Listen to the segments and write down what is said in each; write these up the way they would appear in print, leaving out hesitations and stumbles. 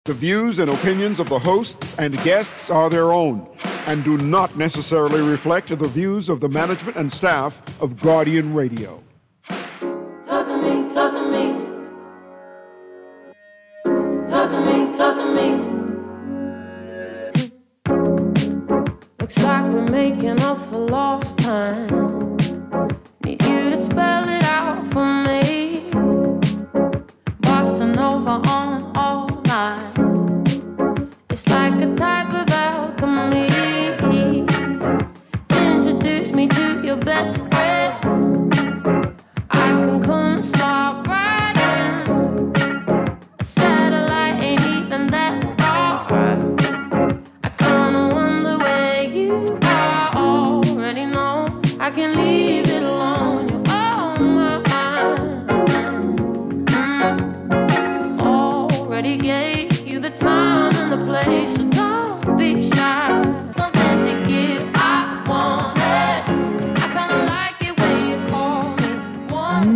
The views and opinions of the hosts and guests are their own and do not necessarily reflect the views of the management and staff of Guardian Radio. Talk to me, talk to me. Talk to me, talk to me. Looks like we're making up for lost time. Need you to spell it out for me. Bossa Nova on all night. It's like a type of alchemy. Introduce me to your best friend. I can come and stop right in. A satellite ain't even that far. I kinda wonder where you are. Already know I can leave it alone. You're on my mind. Already gave you the time and the place, so don't be shy. Something to give, I want it. I kinda like it when you call me one.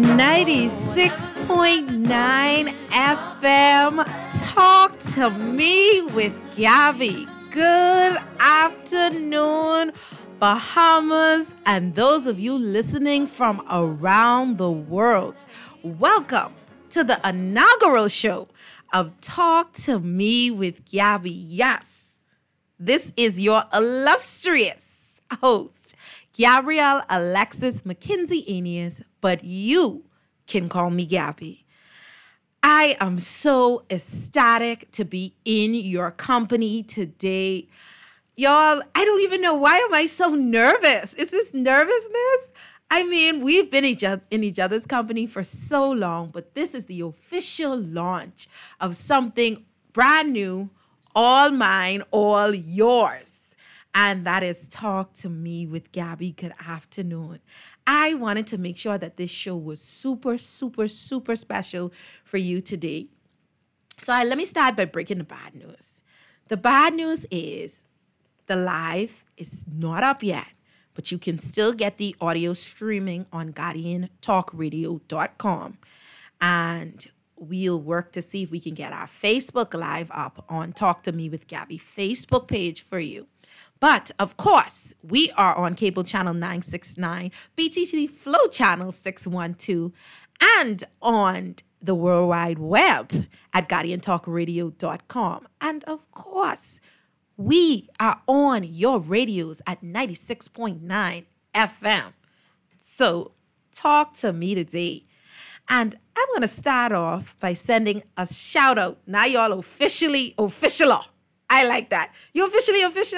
96.9 FM. Talk to me with Gabby. Good afternoon, Bahamas, and those of you listening from around the world. Welcome to the inaugural show of Talk to Me with Gabby. Yes, this is your illustrious host, Gabrielle Alexis McKinsey Aeneas, but you can call me Gabby. I am so ecstatic to be in your company today. Y'all, I don't even know, why am I so nervous? Is this nervousness? I mean, we've been in each other's company for so long, but this is the official launch of something brand new, all mine, all yours. And that is Talk to Me with Gabby. Good afternoon. I wanted to make sure that this show was super, super, super special for you today. So let me start by breaking the bad news. The bad news is the live is not up yet, but you can still get the audio streaming on GuardianTalkRadio.com. And we'll work to see if we can get our Facebook Live up on Talk to Me with Gabby Facebook page for you. But, of course, we are on cable channel 969, BTC Flow channel 612, and on the World Wide Web at GuardianTalkRadio.com. And, of course, we are on your radios at 96.9 FM. So talk to me today. And I'm going to start off by sending a shout out. Now y'all official. I like that. You officially official?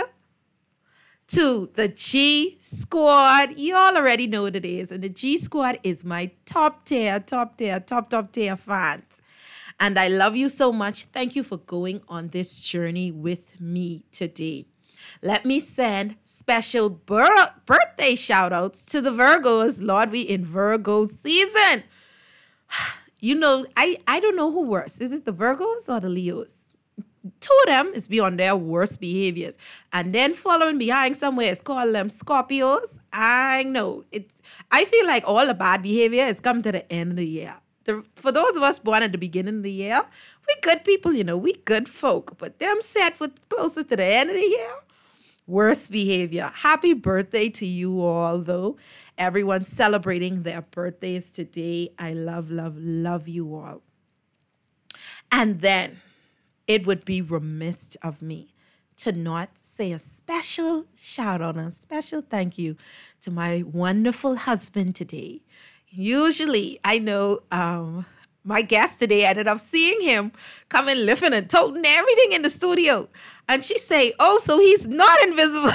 To the G Squad. Y'all already know what it is. And the G Squad is my top tier fans. And I love you so much. Thank you for going on this journey with me today. Let me send special birthday shout outs to the Virgos. Lord, we in Virgo season. You know, I don't know who worse. Is it the Virgos or the Leos? Two of them is beyond their worst behaviors. And then following behind somewhere is called them Scorpios. I know. I feel like all the bad behavior is come to the end of the year. For those of us born at the beginning of the year, we good people, you know, we good folk. But them set with closer to the end of the year, worst behavior. Happy birthday to you all, though. Everyone's celebrating their birthdays today. I love you all. And then it would be remiss of me to not say a special shout out and a special thank you to my wonderful husband today. Usually, I know my guest today ended up seeing him coming, lifting and toting everything in the studio. And she say, oh, so he's not invisible.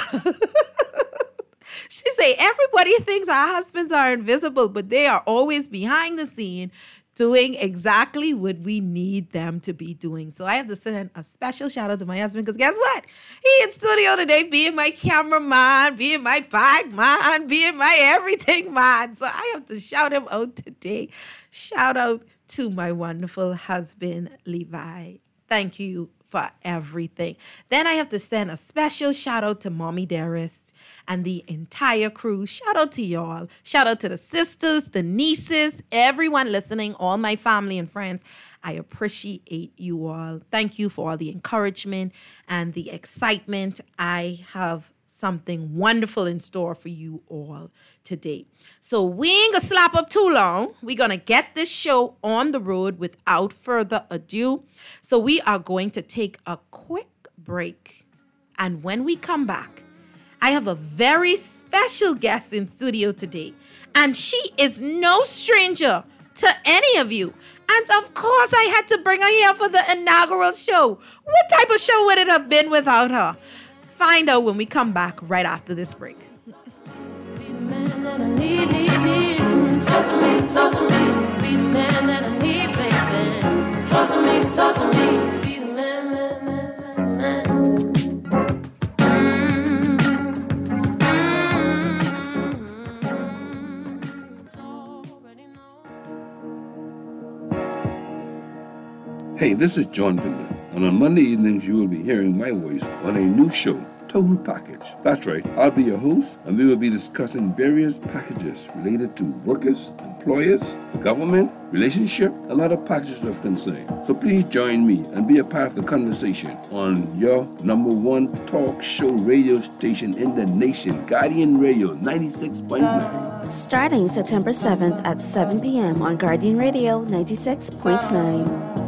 She say, everybody thinks our husbands are invisible, but they are always behind the scene doing exactly what we need them to be doing. So I have to send a special shout out to my husband because guess what? He in studio today being my cameraman, being my bag man, being my everything man. So I have to shout him out today. Shout out to my wonderful husband, Levi. Thank you for everything. Then I have to send a special shout out to Mommy Dearest. and the entire crew. Shout out to y'all. Shout out to the sisters, the nieces, everyone listening, all my family and friends. I appreciate you all. Thank you for all the encouragement and the excitement. I have something wonderful in store for you all today. So we ain't gonna slap up too long. We're gonna get this show on the road without further ado. So we are going to take a quick break. And when we come back, I have a very special guest in studio today. And she is no stranger to any of you. And of course, I had to bring her here for the inaugural show. What type of show would it have been without her? Find out when we come back right after this break. Hey, this is John Pinder, and on Monday evenings you will be hearing my voice on a new show, Total Package. That's right, I'll be your host, and we will be discussing various packages related to workers, employers, the government, relationship, and other packages of concern. So please join me and be a part of the conversation on your number one talk show radio station in the nation, Guardian Radio 96.9. Starting September 7th at 7 p.m. on Guardian Radio 96.9.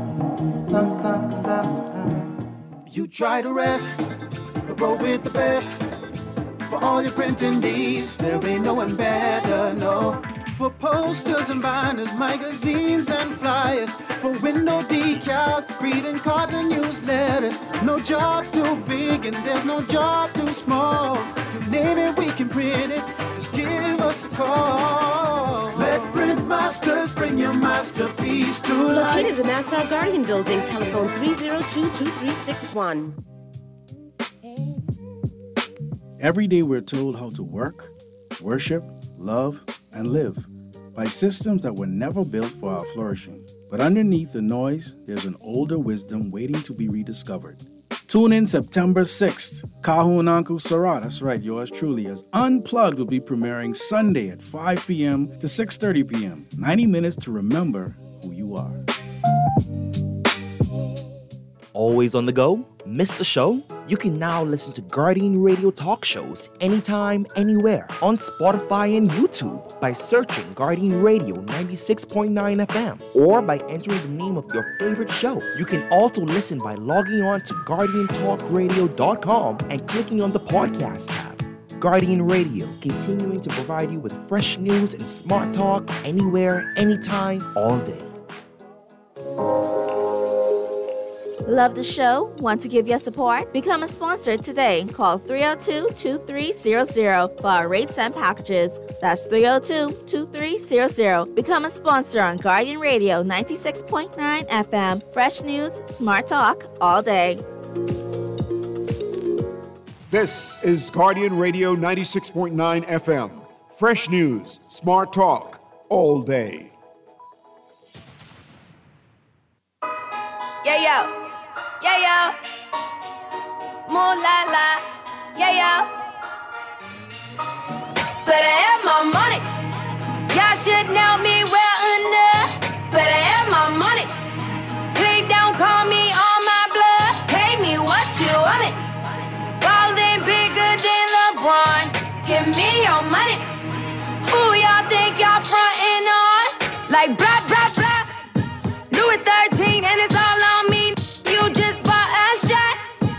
You try to rest, but roll with the best. For all your printing needs, there ain't no one better, no. For posters and banners, magazines and flyers, for window decals, greeting cards and newsletters. No job too big and there's no job too small. You name it, we can print it, just give us a call. Let Print Masters bring your masterpiece to life. Located in the Nassau Guardian Building, telephone 302-2361. Every day we're told how to work, worship, love, and live by systems that were never built for our flourishing. But underneath the noise, there's an older wisdom waiting to be rediscovered. Tune in September 6th. Kahun Uncle Sarah, that's right, yours truly, as Unplugged will be premiering Sunday at 5 p.m. to 6:30 p.m. 90 minutes to remember who you are. Always on the go? Missed the show? You can now listen to Guardian Radio talk shows anytime, anywhere on Spotify and YouTube by searching Guardian Radio 96.9 FM or by entering the name of your favorite show. You can also listen by logging on to GuardianTalkRadio.com and clicking on the podcast tab. Guardian Radio, continuing to provide you with fresh news and smart talk anywhere, anytime, all day. Love the show? Want to give your support? Become a sponsor today. Call 302-2300 for our rates and packages. That's 302-2300. Become a sponsor on Guardian Radio 96.9 FM. Fresh news, smart talk, all day. This is Guardian Radio 96.9 FM. Fresh news, smart talk, all day. Yeah, yo. Yeah, yo. Moon la la. Yeah, yo. Better have my money. Y'all should know me well enough. Better have my money. Please don't call me on my blood. Pay me what you want me. Ballin' bigger than LeBron. Give me your money. Who y'all think y'all frontin' on? Like blah, blah, blah. Louis 13 and it's all on me. You just bought a shot.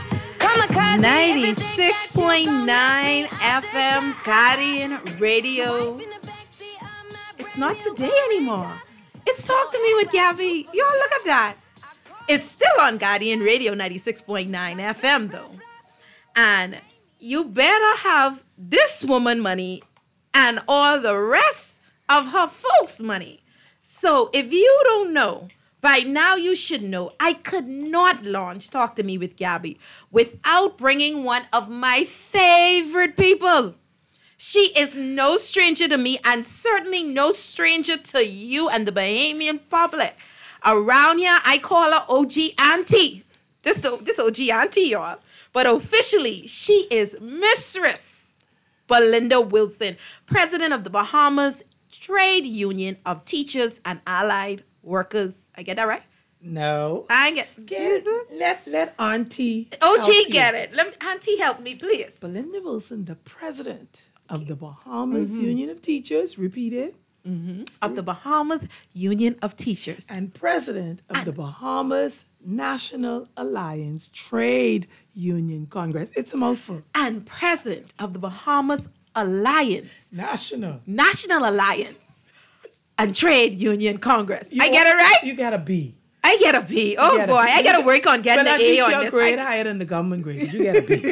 96.9 FM Guardian Radio. It's not today anymore. It's Talk to Me with Gabby. Y'all look at that. It's still on Guardian Radio 96.9 FM though. And you better have this woman money and all the rest of her folks' money. So if you don't know, by now you should know, I could not launch Talk to Me with Gabby without bringing one of my favorite people. She is no stranger to me and certainly no stranger to you and the Bahamian public. Around here, I call her OG Auntie. This OG Auntie, y'all. But officially, she is Mistress Belinda Wilson, president of the Bahamas Trade Union of Teachers and Allied Workers. I get that right? No. I get it. Let Auntie OG help get you. it. Let me, Auntie help me, please. Belinda Wilson, the president of the Bahamas Union of Teachers, repeat it. Of the Bahamas Union of Teachers. And president of the Bahamas National Alliance Trade Union Congress. It's a mouthful. And president of the Bahamas Alliance. National Alliance and Trade Union Congress. I get it right? You got a B. I get a B. Oh, boy. I got to work on getting an A on your this. grade higher than the government grade. You get a B.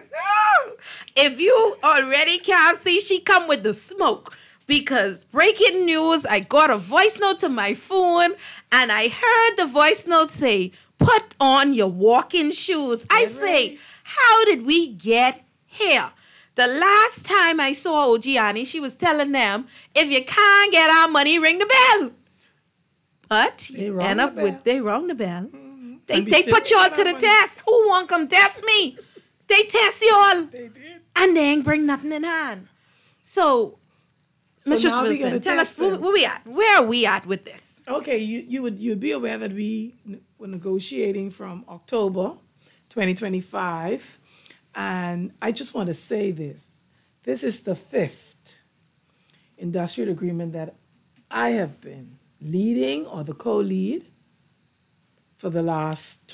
If you already can't see, she come with the smoke. Because breaking news, I got a voice note to my phone, and I heard the voice note say, put on your walking shoes. I say, how did we get here? The last time I saw OG Annie, she was telling them, if you can't get our money, ring the bell. But you end up with, they rung the bell. They put y'all to the test. Who want come test me? They test y'all. They did. And they ain't bring nothing in hand. So Mr. Wilson, tell us where we at. Where are we at with this? Okay, you'd be aware that we were negotiating from October 2025, and I just want to say this. This is the 5th industrial agreement that I have been leading or the co-lead for the last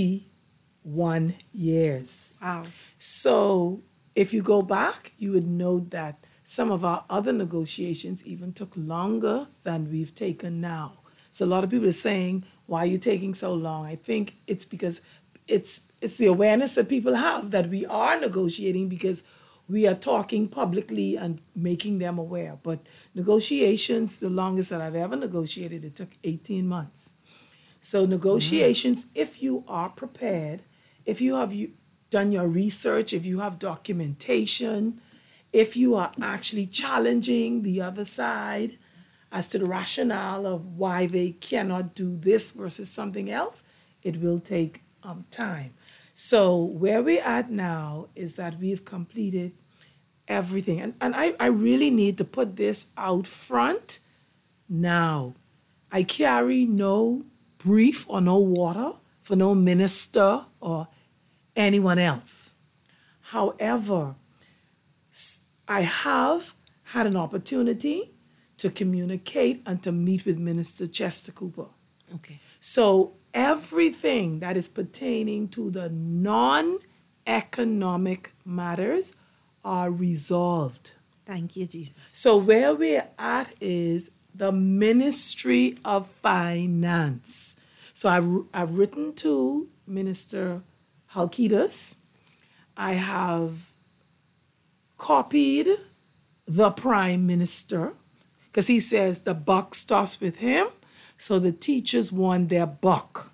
21 years. Wow. So if you go back, you would note that some of our other negotiations even took longer than we've taken now. So a lot of people are saying, why are you taking so long? I think it's because it's the awareness that people have that we are negotiating because we are talking publicly and making them aware. But negotiations, the longest that I've ever negotiated, it took 18 months. So negotiations, if you are prepared, if you have done your research, if you have documentation, if you are actually challenging the other side as to the rationale of why they cannot do this versus something else, it will take time. So where we're at now is that we've completed everything. And I really need to put this out front now. I carry no brief or no water for no minister or anyone else. However, I have had an opportunity to communicate and to meet with Minister Chester Cooper. Okay. So everything that is pertaining to the non-economic matters are resolved. Thank you, Jesus. So where we're at is the Ministry of Finance. So I've written to Minister Halkidas. I have copied the Prime Minister because he says the buck stops with him. So the teachers want their buck.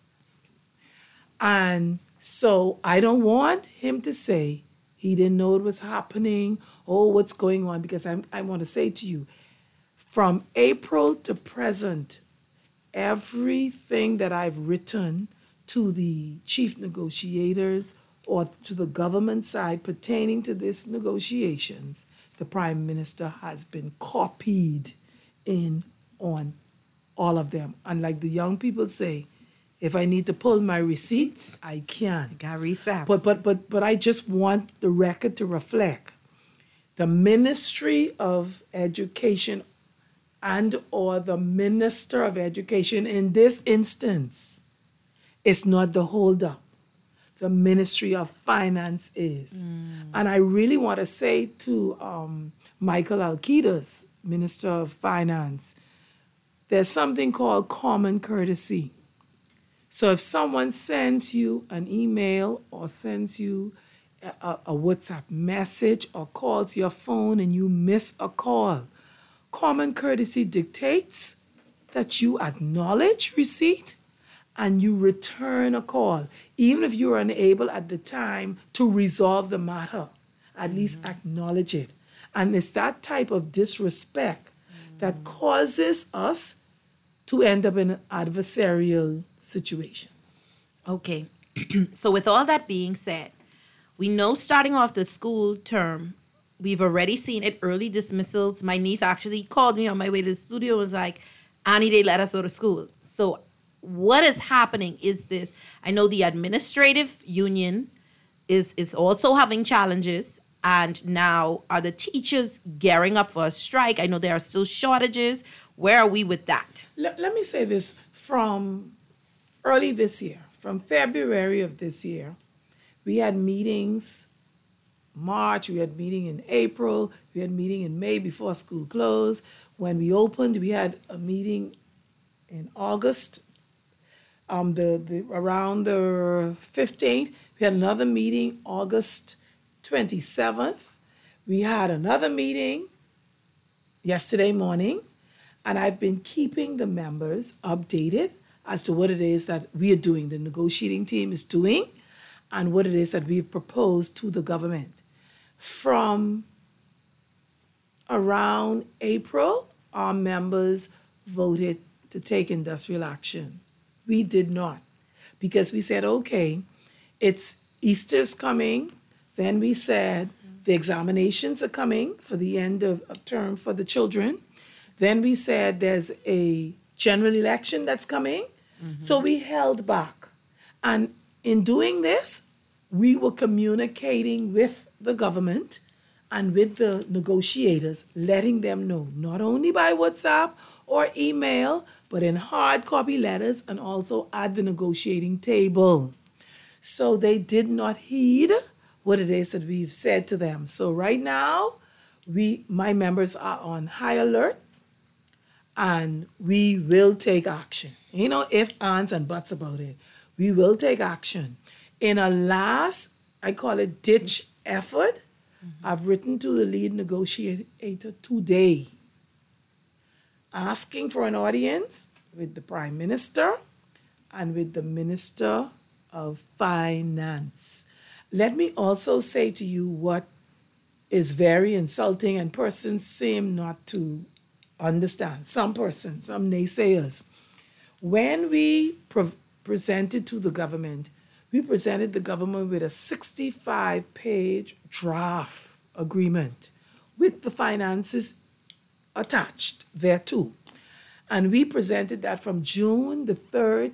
And so I don't want him to say he didn't know it was happening. Oh, what's going on? Because I want to say to you, from April to present, everything that I've written to the chief negotiators or to the government side pertaining to these negotiations, the Prime Minister has been copied in on all of them. And like the young people say, if I need to pull my receipts, I can. Got receipts. But I just want the record to reflect the Ministry of Education and or the Minister of Education in this instance is not the holdup. The Ministry of Finance is. And I really want to say to Michael Alkidas, Minister of Finance, there's something called common courtesy. So if someone sends you an email or sends you a WhatsApp message or calls your phone and you miss a call, common courtesy dictates that you acknowledge receipt and you return a call, even if you're unable at the time to resolve the matter, at least acknowledge it. And it's that type of disrespect that causes us to end up in an adversarial situation. Okay. So with all that being said, we know starting off the school term, We've already seen it, early dismissals. My niece actually called me on my way to the studio and was like, Annie, they let us go to school. So what is happening is this. I know the administrative union is also having challenges. And now are the teachers gearing up for a strike? I know there are still shortages. Where are we with that? Let me say this. From early this year, from February of this year, we had meetings March, we had meeting in April, we had meeting in May before school closed. When we opened, we had a meeting in August, around the 15th. We had another meeting August 27th. We had another meeting yesterday morning, and I've been keeping the members updated as to what it is that we are doing, the negotiating team is doing, and what it is that we've proposed to the government. From around April, our members voted to take industrial action. We did not, because we said, okay, it's Easter's coming. Then we said the examinations are coming for the end of term for the children. Then we said there's a general election that's coming. So we held back. And in doing this, we were communicating with the government and with the negotiators, letting them know, not only by WhatsApp or email, but in hard copy letters and also at the negotiating table. So they did not heed what it is that we've said to them. So right now, my members are on high alert, and we will take action. You know, if, ands, and buts about it. We will take action. In a last, I call it ditch effort, I've written to the lead negotiator today, asking for an audience with the Prime Minister and with the Minister of Finance. Let me also say to you what is very insulting, and persons seem not to understand. Some persons, some naysayers. When we presented to the government, we presented the government with a 65-page draft agreement with the finances attached thereto. And we presented that from June the 3rd,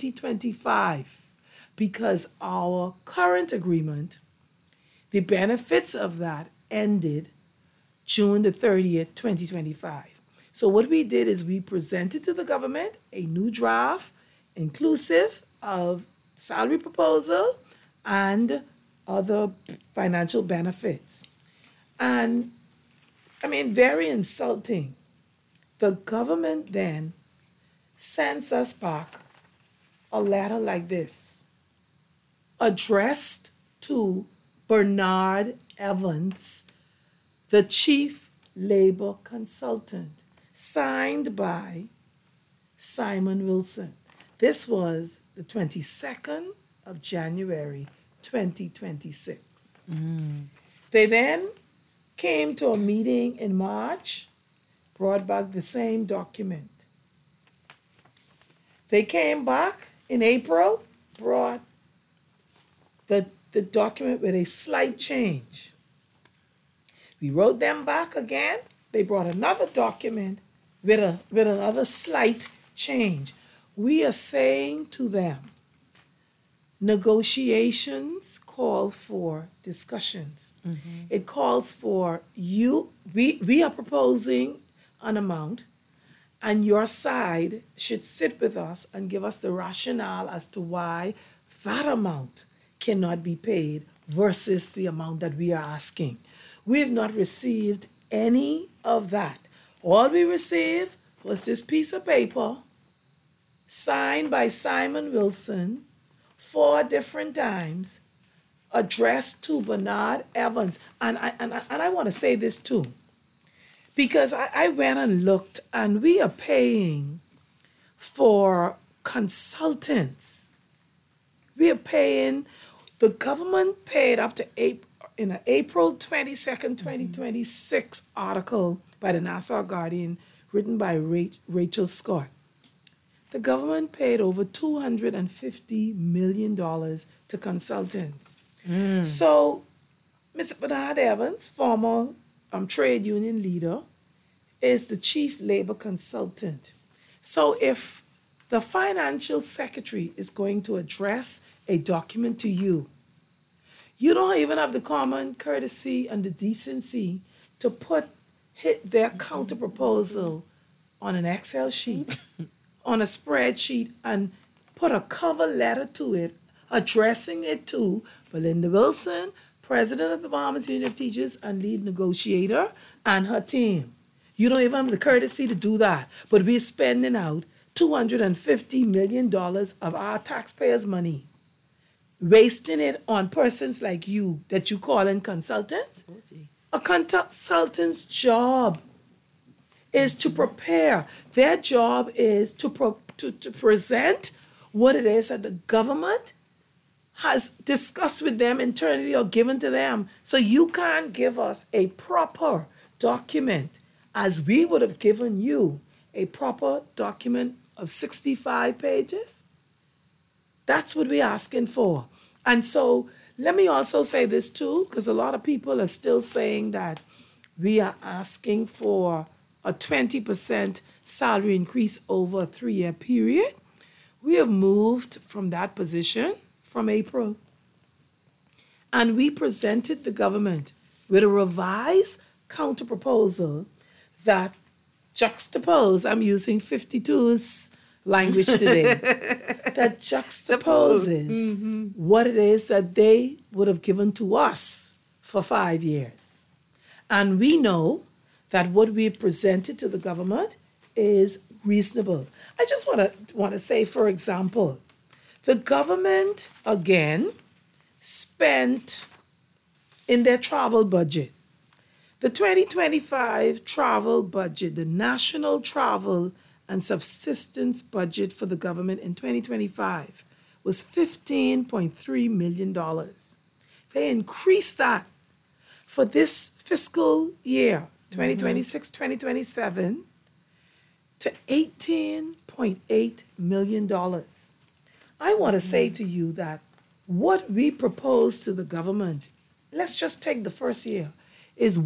2025, because our current agreement, the benefits of that ended June the 30th, 2025. So what we did is we presented to the government a new draft inclusive of salary proposal and other financial benefits. And I mean, very insulting. The government then sends us back a letter like this, addressed to Bernard Evans, the chief labor consultant, signed by Simon Wilson. This was the 22nd of January, 2026. They then came to a meeting in March, brought back the same document. They came back in April, brought the document with a slight change. We wrote them back again. They brought another document with another slight change. We are saying to them, negotiations call for discussions. It calls for we are proposing an amount, and your side should sit with us and give us the rationale as to why that amount cannot be paid versus the amount that we are asking. We have not received any of that. All we received was this piece of paper signed by Simon Wilson 4 different times, addressed to Bernard Evans. And I want to say this too, because I went and looked, and we are paying for consultants. We are paying, the government paid up to in an April 22nd, 2026 article by the Nassau Guardian, written by Rachel Scott. The government paid over $250 million to consultants. So Mr. Bernard Evans, former trade union leader, is the chief labor consultant. So if the financial secretary is going to address a document to you, you don't even have the common courtesy and the decency to hit their counter proposal on an Excel sheet, on a spreadsheet, and put a cover letter to it, addressing it to Belinda Wilson, president of the Bahamas Union of Teachers and lead negotiator, and her team. You don't even have the courtesy to do that. But we're spending out $250 million of our taxpayers' money, wasting it on persons like you that you call in consultants. A consultant's job is to prepare. Their job is to present what it is that the government has discussed with them internally or given to them. So you can't give us a proper document as we would have given you a proper document of 65 pages. That's what we're asking for. And so let me also say this too, because a lot of people are still saying that we are asking for a 20% salary increase over a 3-year period. We have moved from that position from April. And we presented the government with a revised counterproposal that juxtapose, I'm using 52's language today, that juxtaposes what it is that they would have given to us for 5 years. And we know that what we've presented to the government is reasonable. I just want to say, for example, the government, again, spent in their travel budget. The 2025 travel budget, the national travel and subsistence budget for the government in 2025 was $15.3 million. They increased that for this fiscal year, 2026-2027, to $18.8 million. I want to say to you that what we propose to the government, let's just take the first year, is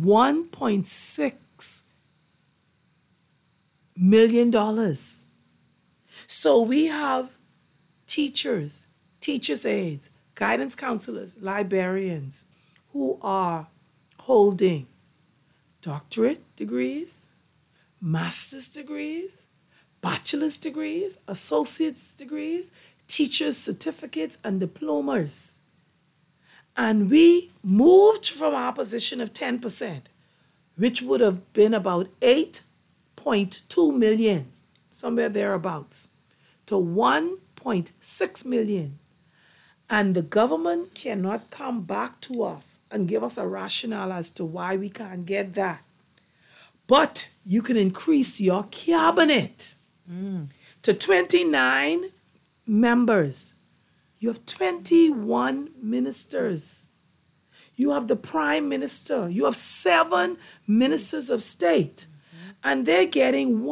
$1.6 million. So we have teachers, teachers' aides, guidance counselors, librarians who are holding doctorate degrees, master's degrees, bachelor's degrees, associate's degrees, teachers' certificates, and diplomas. And we moved from our position of 10%, which would have been about 8.2 million, somewhere thereabouts, to 1.6 million. And the government cannot come back to us and give us a rationale as to why we can't get that. But you can increase your cabinet to 29 members. You have 21 ministers. You have the prime minister. You have 7 ministers of state. And they're getting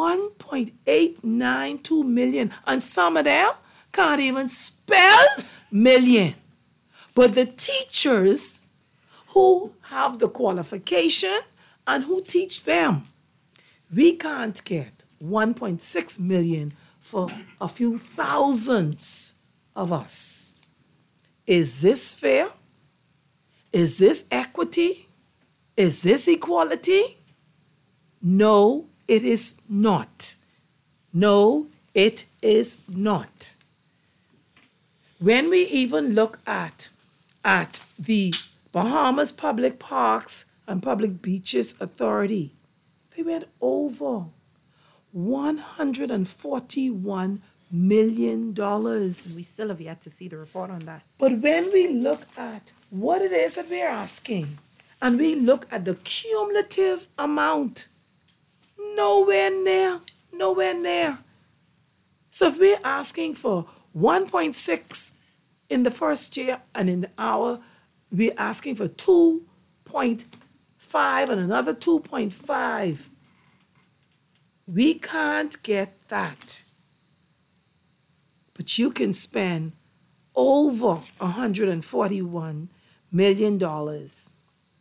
1.892 million. And some of them can't even spell million. But the teachers who have the qualification and who teach them, we can't get 1.6 million for a few thousands of us. Is this fair? Is this equity? Is this equality? No, it is not. No, it is not. When we even look at the Bahamas Public Parks and Public Beaches Authority, they went over $141 million. We still have yet to see the report on that. But when we look at what it is that we're asking, and we look at the cumulative amount, nowhere near. So if we're asking for 1.6 in the first year, and in we're asking for 2.5 and another 2.5, we can't get that. But you can spend over $141 million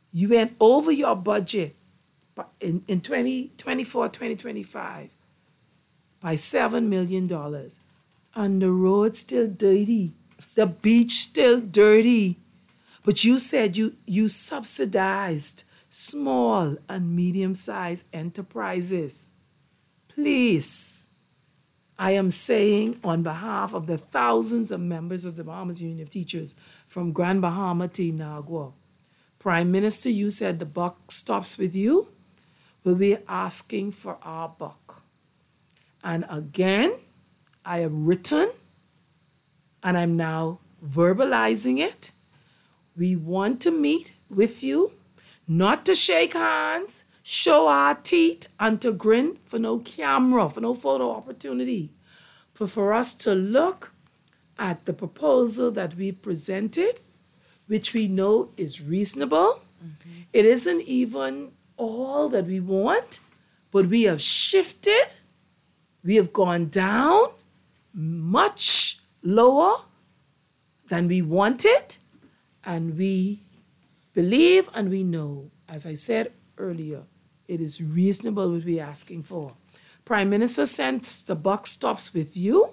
You went over your budget in 2024, 2025 by $7 million. And the road's still dirty. The beach still dirty. But you said you subsidized small and medium-sized enterprises. Please, I am saying on behalf of the thousands of members of the Bahamas Union of Teachers from Grand Bahama to Inagua, Prime Minister, you said the buck stops with you. We'll be asking for our buck. And again, I have written, and I'm now verbalizing it. We want to meet with you, not to shake hands, show our teeth, and to grin for no camera, for no photo opportunity, but for us to look at the proposal that we've presented, which we know is reasonable. Mm-hmm. It isn't even all that we want, but we have shifted. We have gone down much lower than we wanted, and we believe and we know, as I said earlier, it is reasonable what we're asking for. Prime Minister, since the buck stops with you,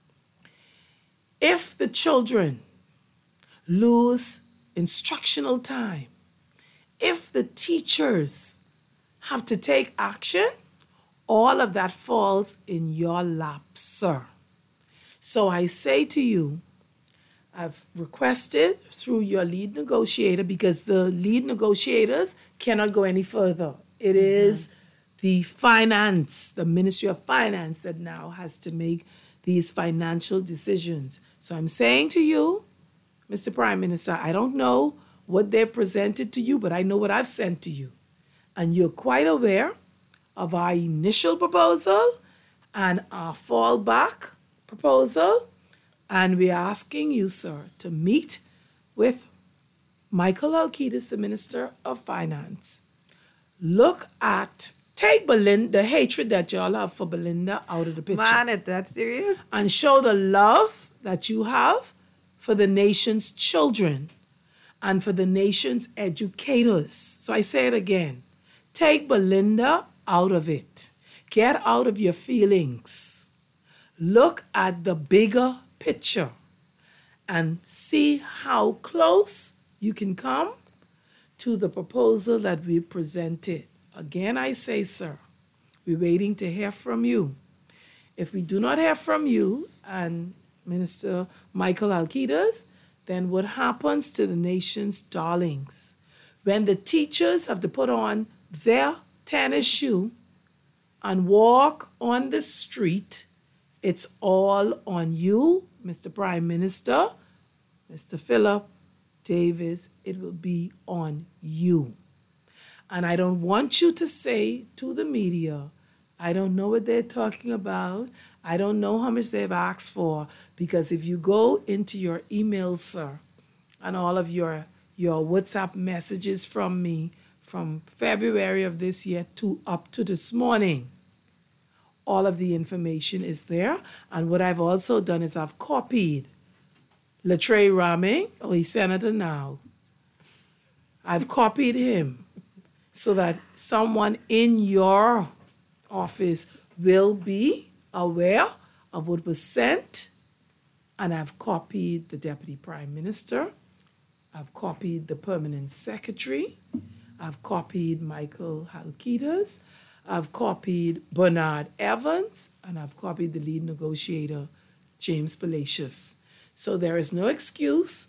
if the children lose instructional time, if the teachers have to take action, all of that falls in your lap, sir. So I say to you, I've requested through your lead negotiator, because the lead negotiators cannot go any further. It is the finance, the Ministry of Finance, that now has to make these financial decisions. So I'm saying to you, Mr. Prime Minister, I don't know what they've presented to you, but I know what I've sent to you. And you're quite aware of our initial proposal and our fallback proposal. And we're asking you, sir, to meet with Michael Alcides, the Minister of Finance. Take Belinda, the hatred that y'all have for Belinda, out of the picture. Man, is that serious? And show the love that you have for the nation's children and for the nation's educators. So I say it again. Take Belinda out of it. Get out of your feelings. Look at the bigger picture and see how close you can come to the proposal that we presented. Again, I say, sir, we're waiting to hear from you. If we do not hear from you and Minister Michael Alcides, then what happens to the nation's darlings? When the teachers have to put on their tennis shoe and walk on the street, it's all on you, Mr. Prime Minister, Mr. Philip Davis. It will be on you. And I don't want you to say to the media, I don't know what they're talking about. I don't know how much they've asked for. Because if you go into your emails, sir, and all of your WhatsApp messages from me from February of this year to up to this morning, all of the information is there. And what I've also done is I've copied Latre Raming, he's senator now. I've copied him so that someone in your office will be aware of what was sent. And I've copied the Deputy Prime Minister. I've copied the Permanent Secretary. I've copied Michael Alcides. I've copied Bernard Evans, and I've copied the lead negotiator, James Palacios. So there is no excuse,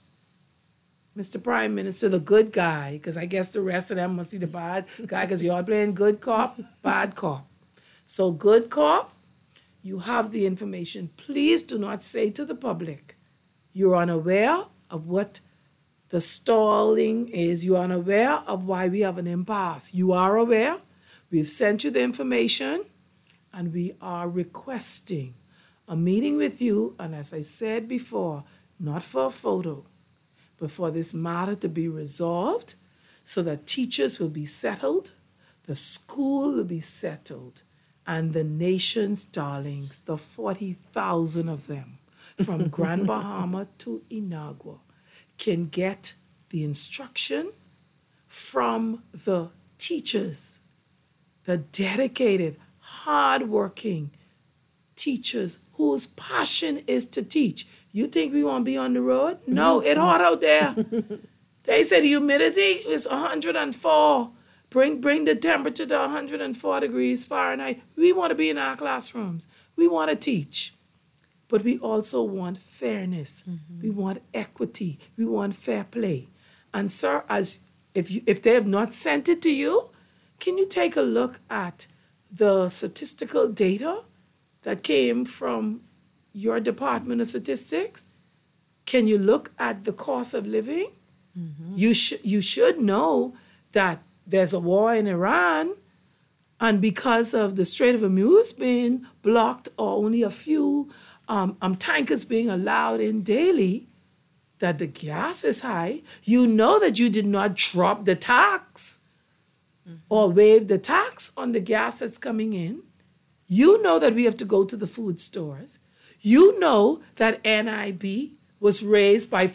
Mr. Prime Minister, the good guy, because I guess the rest of them must be the bad guy, because you're all playing good cop, bad cop. So good cop, you have the information. Please do not say to the public, you're unaware of what the stalling is. You're unaware of why we have an impasse. You are aware. We've sent you the information, and we are requesting a meeting with you, and as I said before, not for a photo, but for this matter to be resolved so that teachers will be settled, the school will be settled, and the nation's darlings, the 40,000 of them from Grand Bahama to Inagua, can get the instruction from the teachers, the dedicated, hardworking teachers whose passion is to teach. You think we want to be on the road? No, it's hot out there. They said humidity is 104. Bring the temperature to 104 degrees Fahrenheit. We want to be in our classrooms. We want to teach. But we also want fairness. We want equity. We want fair play. And sir, if they have not sent it to you, can you take a look at the statistical data that came from your Department of Statistics? Can you look at the cost of living? You should know that there's a war in Iran, and because of the Strait of Hormuz being blocked or only a few tankers being allowed in daily, that the gas is high. You know that you did not drop the tax or waive the tax on the gas that's coming in. You know that we have to go to the food stores. You know that NIB was raised by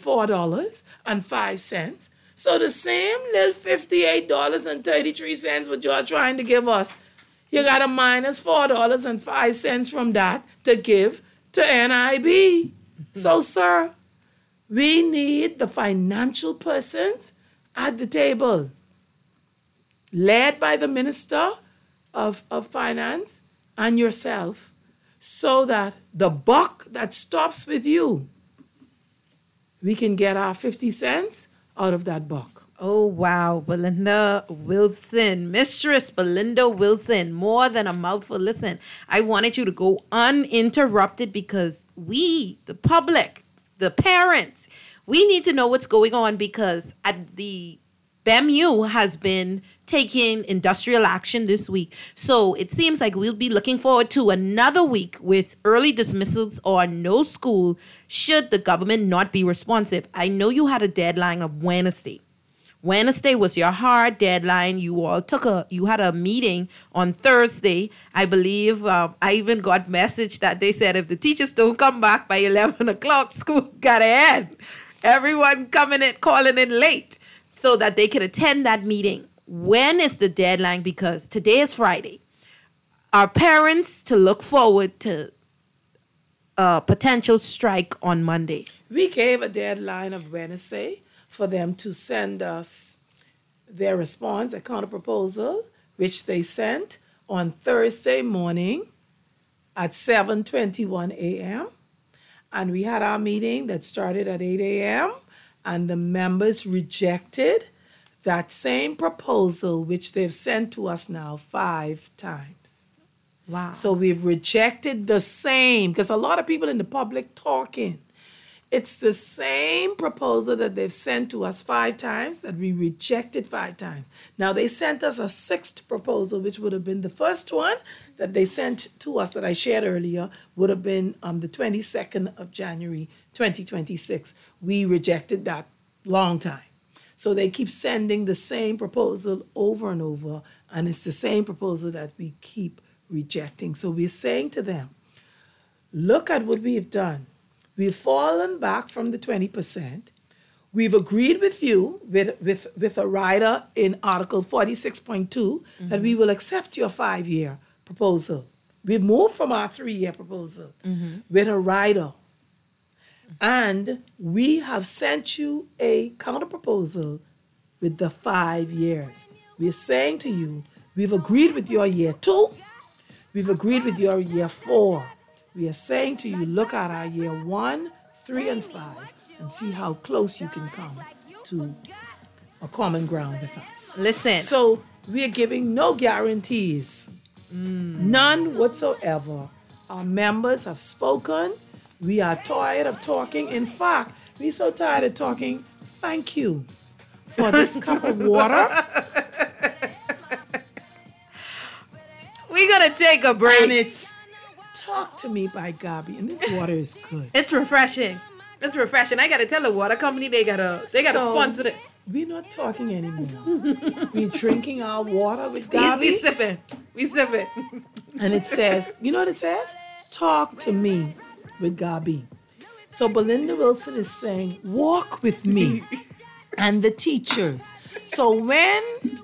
$4.05. So the same little $58.33 what you're trying to give us, you got to minus $4.05 from that to give to NIB. So, sir, we need the financial persons at the table, led by the Minister of Finance and yourself, so that the buck that stops with you, we can get our 50 cents out of that buck. Oh, wow. Belinda Wilson, Mistress Belinda Wilson, more than a mouthful. Listen, I wanted you to go uninterrupted because we, the public, the parents, we need to know what's going on, because at the BEMU has been taking industrial action this week. So it seems like we'll be looking forward to another week with early dismissals or no school should the government not be responsive. I know you had a deadline of Wednesday. Wednesday was your hard deadline. You all had a meeting on Thursday. I believe I even got message that they said if the teachers don't come back by 11 o'clock, school got to end. Everyone calling in late so that they could attend that meeting. When is the deadline? Because today is Friday. Are parents to look forward to a potential strike on Monday? We gave a deadline of Wednesday for them to send us their response, a counter-proposal, which they sent on Thursday morning at 7:21 a.m. And we had our meeting that started at 8 a.m. and the members rejected that same proposal, which they've sent to us now 5 times. Wow. So we've rejected the same, because a lot of people in the public talking. It's the same proposal that they've sent to us 5 times that we rejected 5 times. Now they sent us a 6th proposal, which would have been the first one that they sent to us that I shared earlier, would have been the 22nd of January, 2026. We rejected that long time. So they keep sending the same proposal over and over, and it's the same proposal that we keep rejecting. So we're saying to them, look at what we've done. We've fallen back from the 20%. We've agreed with you with a rider in Article 46.2 that we will accept your 5-year proposal. We've moved from our 3-year proposal with a rider. And we have sent you a counter-proposal with the 5 years. We're saying to you, we've agreed with your year 2. We've agreed with your year 4. We are saying to you, look at our year 1, 3, and 5 and see how close you can come to a common ground with us. Listen. So we're giving no guarantees, none whatsoever. Our members have spoken. We are tired of talking. In fact, we're so tired of talking. Thank you for this cup of water. We're going to take a break. And it's Talk to Me by Gabi. And this water is good. It's refreshing. It's refreshing. I got to tell the water company they gotta sponsor this. We're not talking anymore. We're drinking our water with Gabi. We sipping. And it says, you know what it says? Talk to me with Gabi. So Belinda Wilson is saying, walk with me and the teachers So when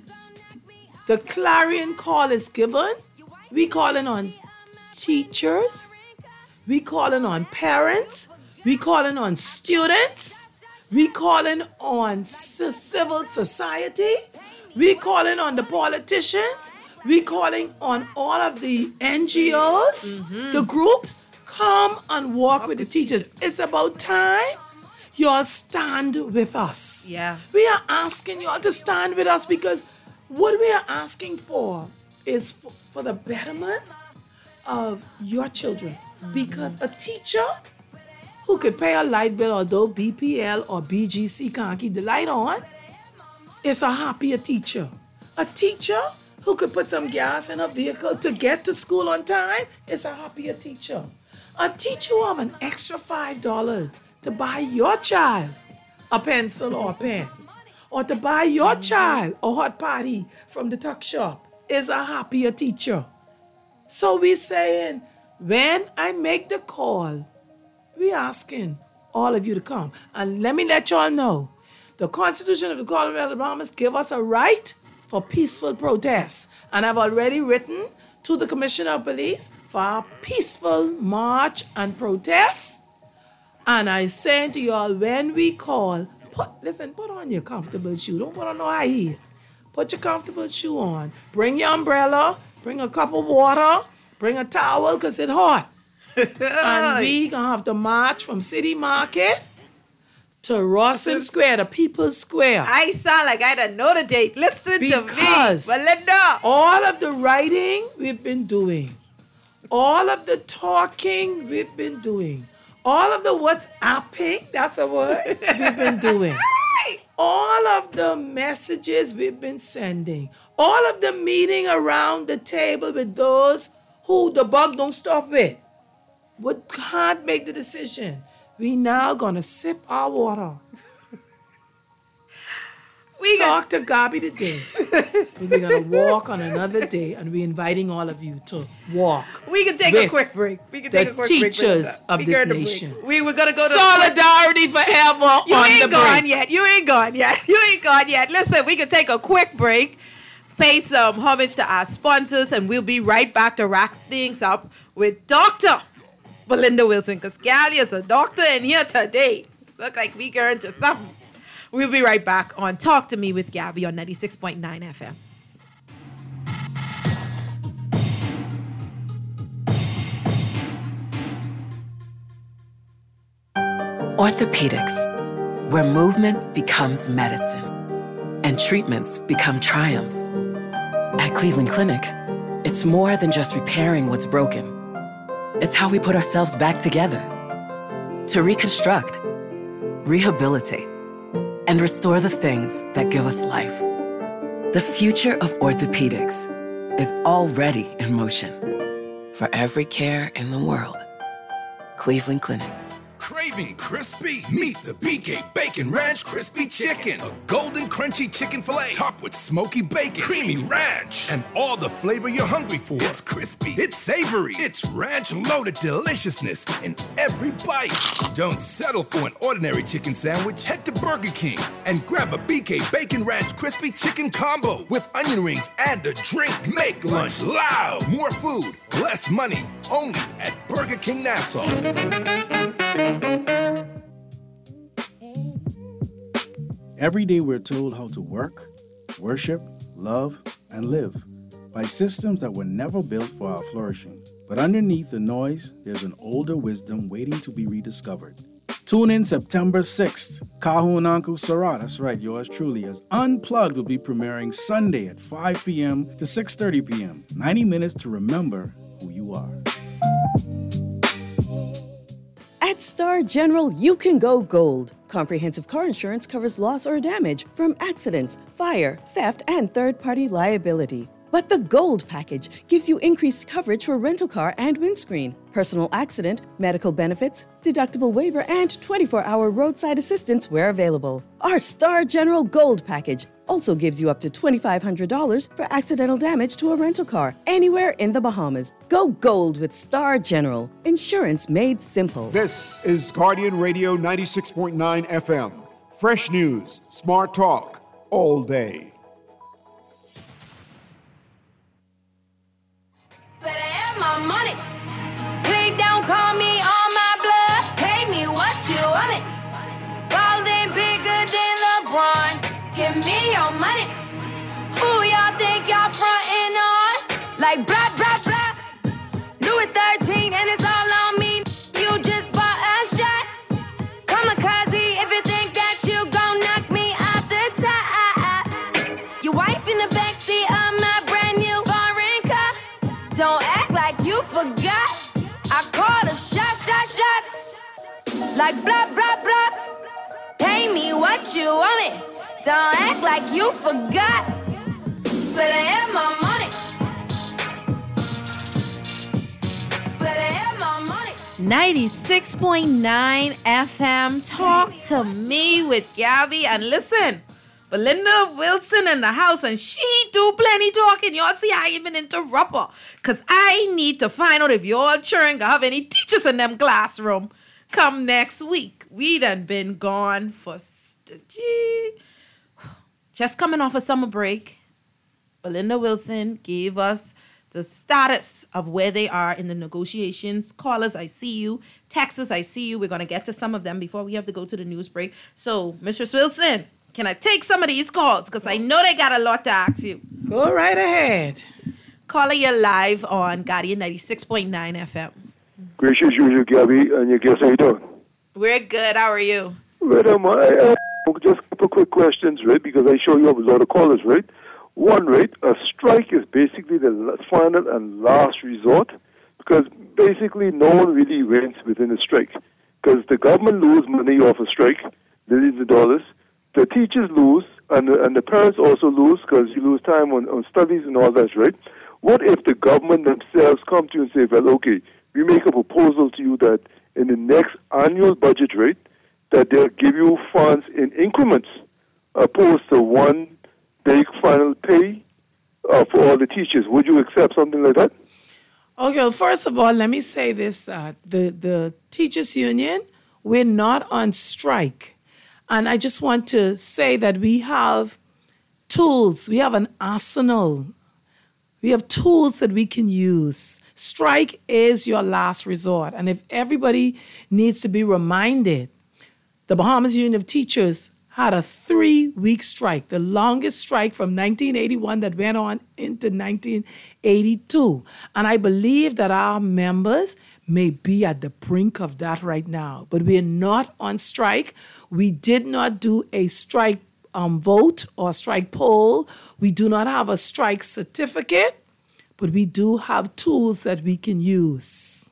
the clarion call is given, we calling on teachers, we calling on parents, we calling on students, we calling on civil society, we calling on the politicians, we calling on all of the NGOs, the groups. Come and walk with the teachers. It's about time y'all stand with us. Yeah. We are asking y'all to stand with us because what we are asking for is for the betterment of your children. Because a teacher who could pay a light bill, although BPL or BGC can't keep the light on, is a happier teacher. A teacher who could put some gas in a vehicle to get to school on time is a happier teacher. A teacher who have an extra $5 to buy your child a pencil or a pen, or to buy your child a hot potty from the tuck shop is a happier teacher. So we saying, when I make the call, we asking all of you to come. And let me let y'all know, the Constitution of the Colorado Bahamas give us a right for peaceful protests. And I've already written to the Commissioner of Police for a peaceful march and protest. And I saying to y'all, when we call, put on your comfortable shoe. Don't put on no high heel. Put your comfortable shoe on. Bring your umbrella. Bring a cup of water. Bring a towel because it's hot. And we gonna have to march from City Market to Rawson Square, to People's Square. I sound like I don't know the date. Listen to me, Belinda. All of the writing we've been doing. All of the talking we've been doing. All of the WhatsApping, that's a word, we've been doing. All of the messages we've been sending. All of the meeting around the table with those who the bug don't stop with. What can't make the decision. We now gonna sip our water. We talk to Gabi today. We're gonna walk on another day, and we're inviting all of you to walk. We can take a quick break. We can take a quick break. The teachers of this nation. We were gonna go to solidarity forever. You ain't gone yet. You ain't gone yet. You ain't gone yet. Listen, we can take a quick break, pay some homage to our sponsors, and we'll be right back to wrap things up with Dr. Belinda Wilson, because Gally is a doctor in here today. Look like we going to something. We'll be right back on Talk to Me with Gabby on 96.9 FM. Orthopedics, where movement becomes medicine and treatments become triumphs. At Cleveland Clinic, it's more than just repairing what's broken. It's how we put ourselves back together to reconstruct, rehabilitate, and restore the things that give us life. The future of orthopedics is already in motion. For every care in the world, Cleveland Clinic. Craving crispy? Meet the BK Bacon Ranch Crispy Chicken. A golden crunchy chicken filet topped with smoky bacon, creamy ranch, and all the flavor you're hungry for. It's crispy, it's savory, it's ranch-loaded deliciousness in every bite. Don't settle for an ordinary chicken sandwich. Head to Burger King and grab a BK Bacon Ranch Crispy Chicken Combo with onion rings and a drink. Make lunch loud. More food, less money. Only at Burger King Nassau. Every day we're told how to work, worship, love, and live by systems that were never built for our flourishing. But underneath the noise, there's an older wisdom waiting to be rediscovered. Tune in September 6th. Kahun Uncle Sarah, that's right, yours truly, as Unplugged will be premiering Sunday at 5 p.m. to 6:30 p.m. 90 minutes to remember who you are. At Star General, you can go gold. Comprehensive car insurance covers loss or damage from accidents, fire, theft, and third-party liability. But the Gold package gives you increased coverage for rental car and windscreen, personal accident, medical benefits, deductible waiver, and 24-hour roadside assistance where available. Our Star General Gold package also gives you up to $2,500 for accidental damage to a rental car anywhere in the Bahamas. Go gold with Star General. Insurance made simple. This is Guardian Radio 96.9 FM. Fresh news, smart talk, all day. Better have my money. Please don't call me on my blood. Pay me what you want me. Gold ain't bigger than LeBron. Give me your money. Who y'all think y'all frontin' on? Like blah, blah, blah. Louis 13 and it's all on me. You just bought a shot. Kamikaze if you think that you gon' knock me off the top. Your wife in the backseat of my brand new foreign car. Don't act like you forgot. I called a shots. Like blah, blah, blah. Pay me what you want me. Don't act like you forgot. Better have my money. Better have my money. 96.9 FM. Talk to me with Gabby. And listen, Belinda Wilson in the house, and she do plenty talking. Y'all see I even interrupt her. Because I need to find out if y'all children gonna have any teachers in them classroom come next week. We done been gone for... Just coming off a summer break, Belinda Wilson gave us the status of where they are in the negotiations. Callers, I see you. Texas, I see you. We're going to get to some of them before we have to go to the news break. So, Mistress Wilson, can I take some of these calls? Because I know they got a lot to ask you. Go right ahead. Caller, you're live on Guardian 96.9 FM. Gracious usual, Gabby, and your guests, how you doing? We're good. How are you? Well, I just a couple quick questions, right? Because I show you have a lot of callers, right? One, right? A strike is basically the final and last resort, because basically no one really wins within a strike. Because the government lose money off a strike, millions of dollars. The teachers lose, and the parents also lose, because you lose time on studies and all that, right? What if the government themselves come to you and say, well, okay, we make a proposal to you that in the next annual budget rate, that they'll give you funds in increments, opposed to one big final pay for all the teachers. Would you accept something like that? Okay, well, first of all, let me say this, that the teachers union, we're not on strike. And I just want to say that we have tools, we have an arsenal. We have tools that we can use. Strike is your last resort. And if everybody needs to be reminded, the Bahamas Union of Teachers had a 3-week strike, the longest strike from 1981 that went on into 1982. And I believe that our members may be at the brink of that right now. But we're not on strike. We did not do a strike vote or strike poll. We do not have a strike certificate, but we do have tools that we can use.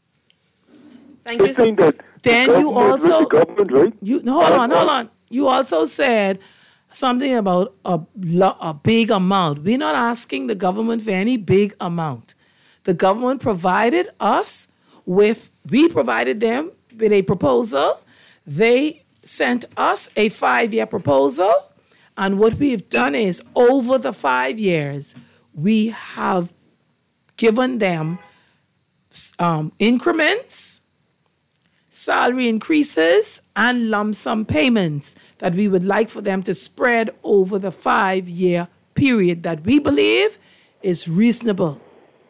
Thank you. Then you also, right? hold on. You also said something about a big amount. We're not asking the government for any big amount. The government provided we provided them with a proposal. They sent us a 5-year proposal. And what we've done is, over the 5 years, we have given them increments, salary increases, and lump sum payments that we would like for them to spread over the 5-year period that we believe is reasonable.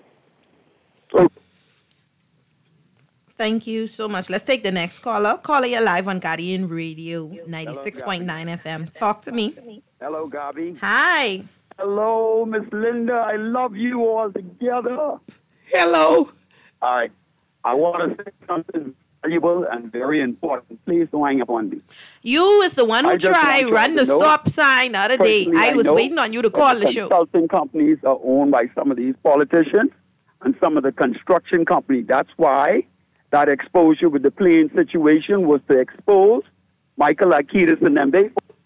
Thank you so much. Let's take the next caller. Caller, you're live on Guardian Radio 96.9 FM. Talk to me. Hello, Gabi. Hi. Hello, Miss Linda. I love you all together. Hello. All right. I want to say something valuable and very important. Please don't hang up on me. You is the one who tried run the stop sign the other day. I was waiting on you to call the show. Consulting companies are owned by some of these politicians and some of the construction companies. That's why that exposure with the plane situation was to expose Michael Akitas and them.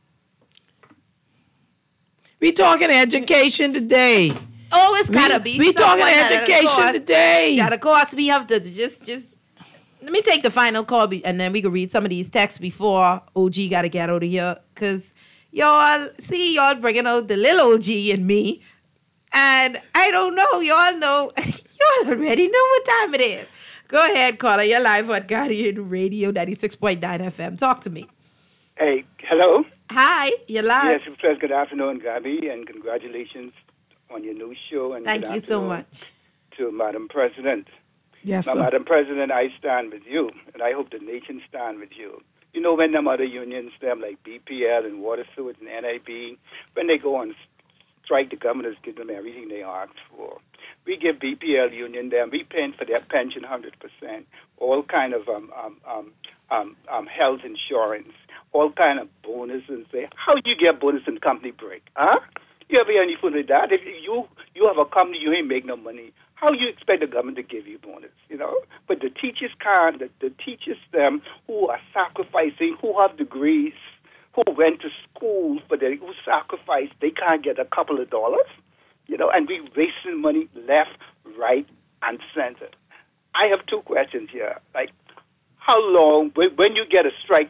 We talking education today. Oh, it's gotta be. We talking education today. Of course, we have to just. Let me take the final call, and then we can read some of these texts before OG got to get out of here. Cause y'all bringing out the little OG in me, and I don't know. Y'all know. Y'all already know what time it is. Go ahead, caller. You're live on Guardian Radio 96.9 FM. Talk to me. Hey, hello. Hi, you're live. Yes, first, good afternoon, Gabby, and congratulations on your new show. And Thank you so much. To Madam President. Yes, now, sir. Madam President, I stand with you, and I hope the nation stand with you. You know, when them other unions, them like BPL and Water Sewage and NIB, when they go on strike, the governors give them everything they asked for. We give BPL union them, we paying for their pension 100%, all kind of health insurance, all kind of bonuses. Say, how do you get bonus in company break? Huh? You ever hear anything like that? If you have a company, you ain't make no money. How you expect the government to give you bonus? You know, but the teachers can't. The teachers, them who are sacrificing, who have degrees, who went to school, but who sacrificed, they can't get a couple of dollars. You know, and we wasting money left, right, and center. I have two questions here. Like, how long when you get a strike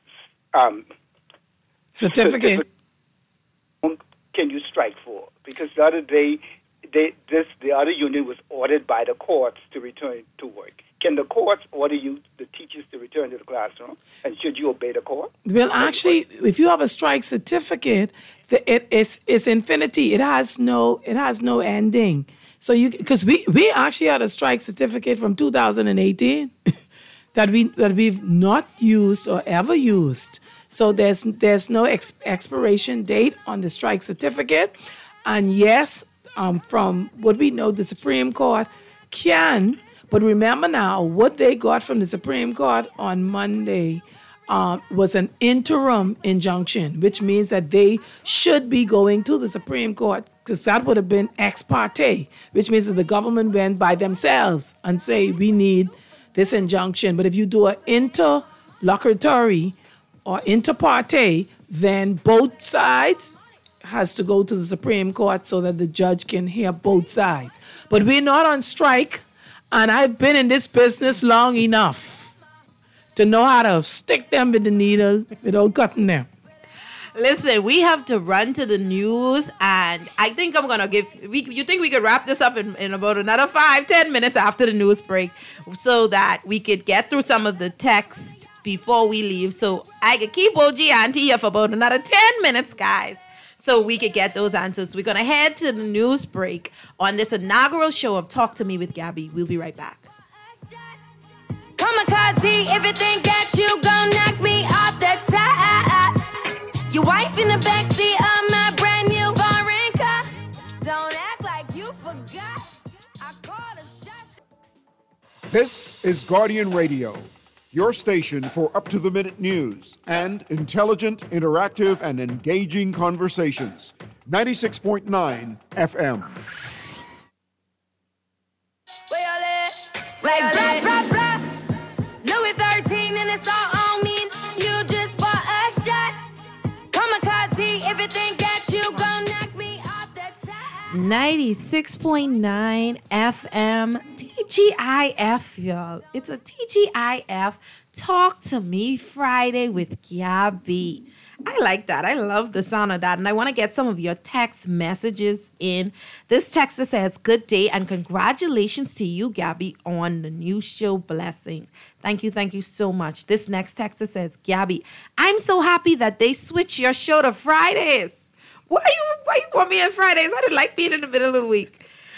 certificate can you strike for? Because the other day, the other union was ordered by the courts to return to work. Can the courts order you, the teachers, to return to the classroom? And should you obey the court? Well, actually, if you have a strike certificate, it's infinity. It has no ending. So because we actually had a strike certificate from 2018 that we've not used or ever used. So there's no expiration date on the strike certificate. And yes, from what we know, the Supreme Court can. But remember now, what they got from the Supreme Court on Monday was an interim injunction, which means that they should be going to the Supreme Court, because that would have been ex parte, which means that the government went by themselves and say, we need this injunction. But if you do an interlocutory or inter parte, then both sides has to go to the Supreme Court so that the judge can hear both sides. But we're not on strike. And I've been in this business long enough to know how to stick them with the needle without cutting them. Listen, we have to run to the news, and I think I'm going to you think we could wrap this up in about another 5-10 minutes after the news break so that we could get through some of the texts before we leave. So I could keep OG Auntie here for about another 10 minutes, guys, so we could get those answers. We're going to head to the news break on this inaugural show of Talk to Me with Gabby. We'll be right back. Come on, Kazi, everything got you, gon' knock me off the top. Your wife in the backseat of my brand new foreign car. Don't act like you forgot. I called a shot. This is Guardian Radio, your station for up-to-the-minute news and intelligent, interactive, and engaging conversations. 96.9 FM. Where y'all at? Like blah, blah, blah. Louis 13 and it's all on me. You just bought a shot. Come on, Kazi, everything got you, gon' knock me off the top. 96.9 FM, TGIF, y'all. It's a TGIF Talk to Me Friday with Gabby. I like that. I love the sound of that. And I want to get some of your text messages in. This texter says, good day and congratulations to you, Gabby, on the new show. Blessings. Thank you. Thank you so much. This next texter says, Gabby, I'm so happy that they switched your show to Fridays. Why you want me on Fridays? I didn't like being in the middle of the week.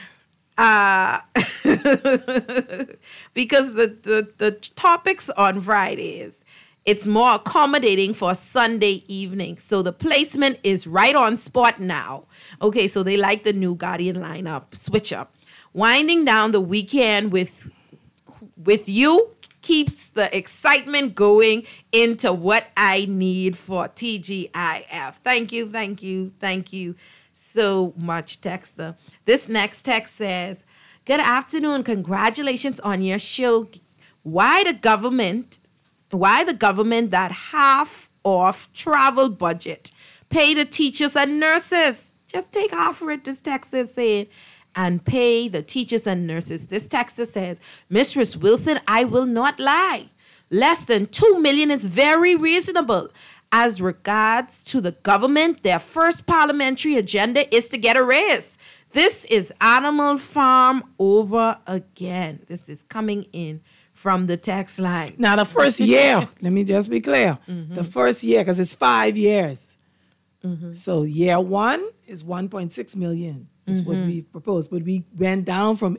Because the topics on Fridays, it's more accommodating for Sunday evening. So the placement is right on spot now. Okay, so they like the new Guardian lineup, switch up. Winding down the weekend with you keeps the excitement going into what I need for TGIF. Thank you, thank you, thank you so much, texter. This next text says, good afternoon. Congratulations on your show. Why the government that half off travel budget pay the teachers and nurses? Just take half of it, this text is saying, and pay the teachers and nurses. This texter says, Mistress Wilson, I will not lie. Less than $2 million is very reasonable. As regards to the government, their first parliamentary agenda is to get a raise. This is Animal Farm over again. This is coming in from the text line. Now, the first year, let me just be clear. The first year, because it's 5 years. So year one is 1.6 million is what we proposed. But we went down from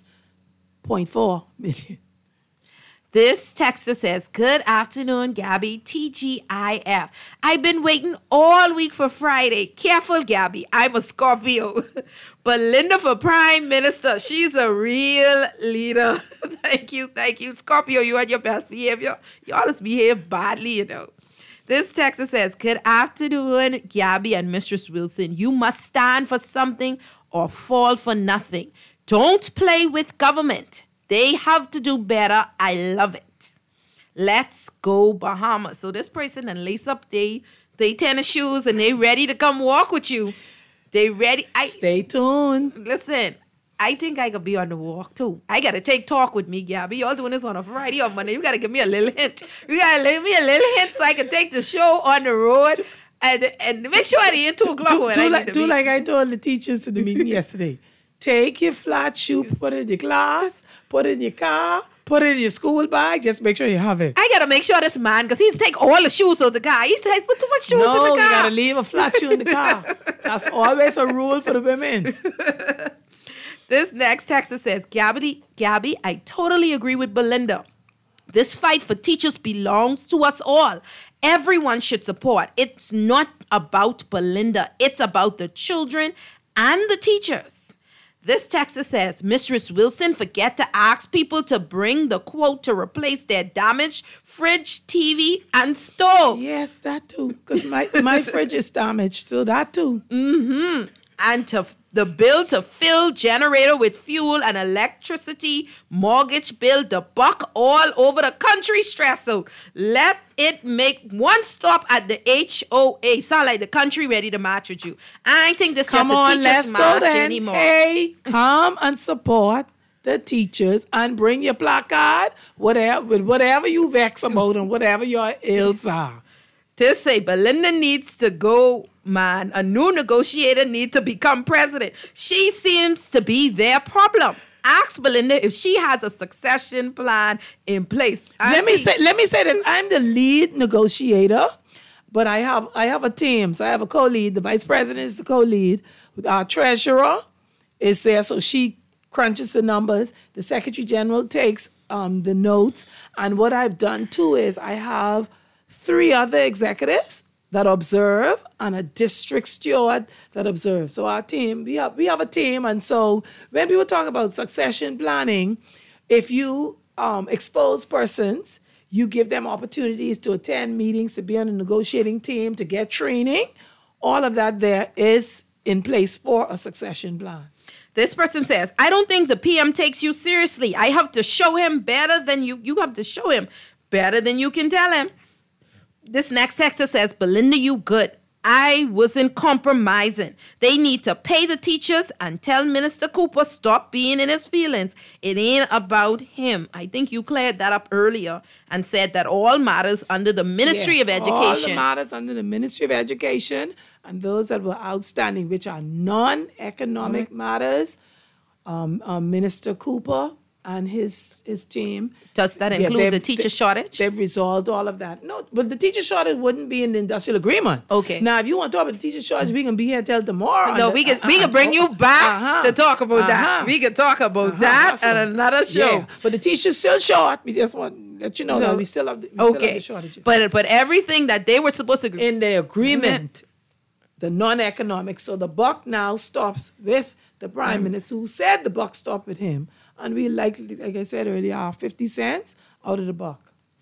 8.4 million. This texter says, good afternoon, Gabby, TGIF. I've been waiting all week for Friday. Careful, Gabby, I'm a Scorpio. Belinda for Prime Minister. She's a real leader. Thank you. Scorpio, you had your best behavior. You always behave badly, you know. This texter says, good afternoon, Gabby and Mistress Wilson. You must stand for something or fall for nothing. Don't play with government. They have to do better. I love it. Let's go Bahamas. So this person and lace up they tennis shoes and they ready to come walk with you. They ready. Stay tuned. Listen, I think I could be on the walk too. I got to take talk with me, Gabby. Y'all doing this on a Friday or Monday. You got to give me a little hint. You got to give me a little hint so I can take the show on the road and make sure I ain't 2 o'clock when I need to be. Do like I told the teachers to the meeting yesterday. Take your flat shoe, put it in your class, put it in your car, put it in your school bag. Just make sure you have it. I got to make sure this man, because he's take all the shoes of the car. He says, put too much shoes in the car. No, you got to leave a flat shoe in the car. That's always a rule for the women. This next texter says, Gabby, I totally agree with Belinda. This fight for teachers belongs to us all. Everyone should support. It's not about Belinda. It's about the children and the teachers. This texter says, Mistress Wilson, forget to ask people to bring the quote to replace their damaged fridge, TV, and stove. Yes, that too. Because my fridge is damaged, so that too. And the bill to fill generator with fuel and electricity, mortgage bill, the buck all over the country stress out. Let it make one stop at the HOA. Sound like the country ready to march with you. I think this just a teacher's march anymore. Hey, come and support the teachers and bring your placard, whatever you vex about and whatever your ills are. To say Belinda needs to go, man. A new negotiator needs to become president. She seems to be their problem. Ask Belinda if she has a succession plan in place. Let me say this. I'm the lead negotiator, but I have a team. So I have a co-lead. The vice president is the co-lead. Our treasurer is there, so she crunches the numbers. The secretary general takes the notes. And what I've done too is I have 3 other executives that observe and a district steward that observes. So our team, we have a team. And so when people talk about succession planning, if you expose persons, you give them opportunities to attend meetings, to be on a negotiating team, to get training. All of that there is in place for a succession plan. This person says, I don't think the PM takes you seriously. I have to show him better than you have to show him better than you can tell him. This next texter says, Belinda, you good. I wasn't compromising. They need to pay the teachers and tell Minister Cooper stop being in his feelings. It ain't about him. I think you cleared that up earlier and said that all matters under the Ministry of Education. All the matters under the Ministry of Education, and those that were outstanding, which are non-economic matters, Minister Cooper and his team. Does that include the teacher shortage? They've resolved all of that. No, but the teacher shortage wouldn't be in the industrial agreement. Okay. Now, if you want to talk about the teacher shortage, we can be here till tomorrow. No, we can bring you back to talk about that. We can talk about that at another show. Yeah. But the teacher's still short. We just want to let you know that we still have the shortages. But everything that they were supposed to in the agreement, the non-economic. So the buck now stops with the Prime Minister, who said the buck stopped with him. And we like I said earlier, are 50 cents out of the buck.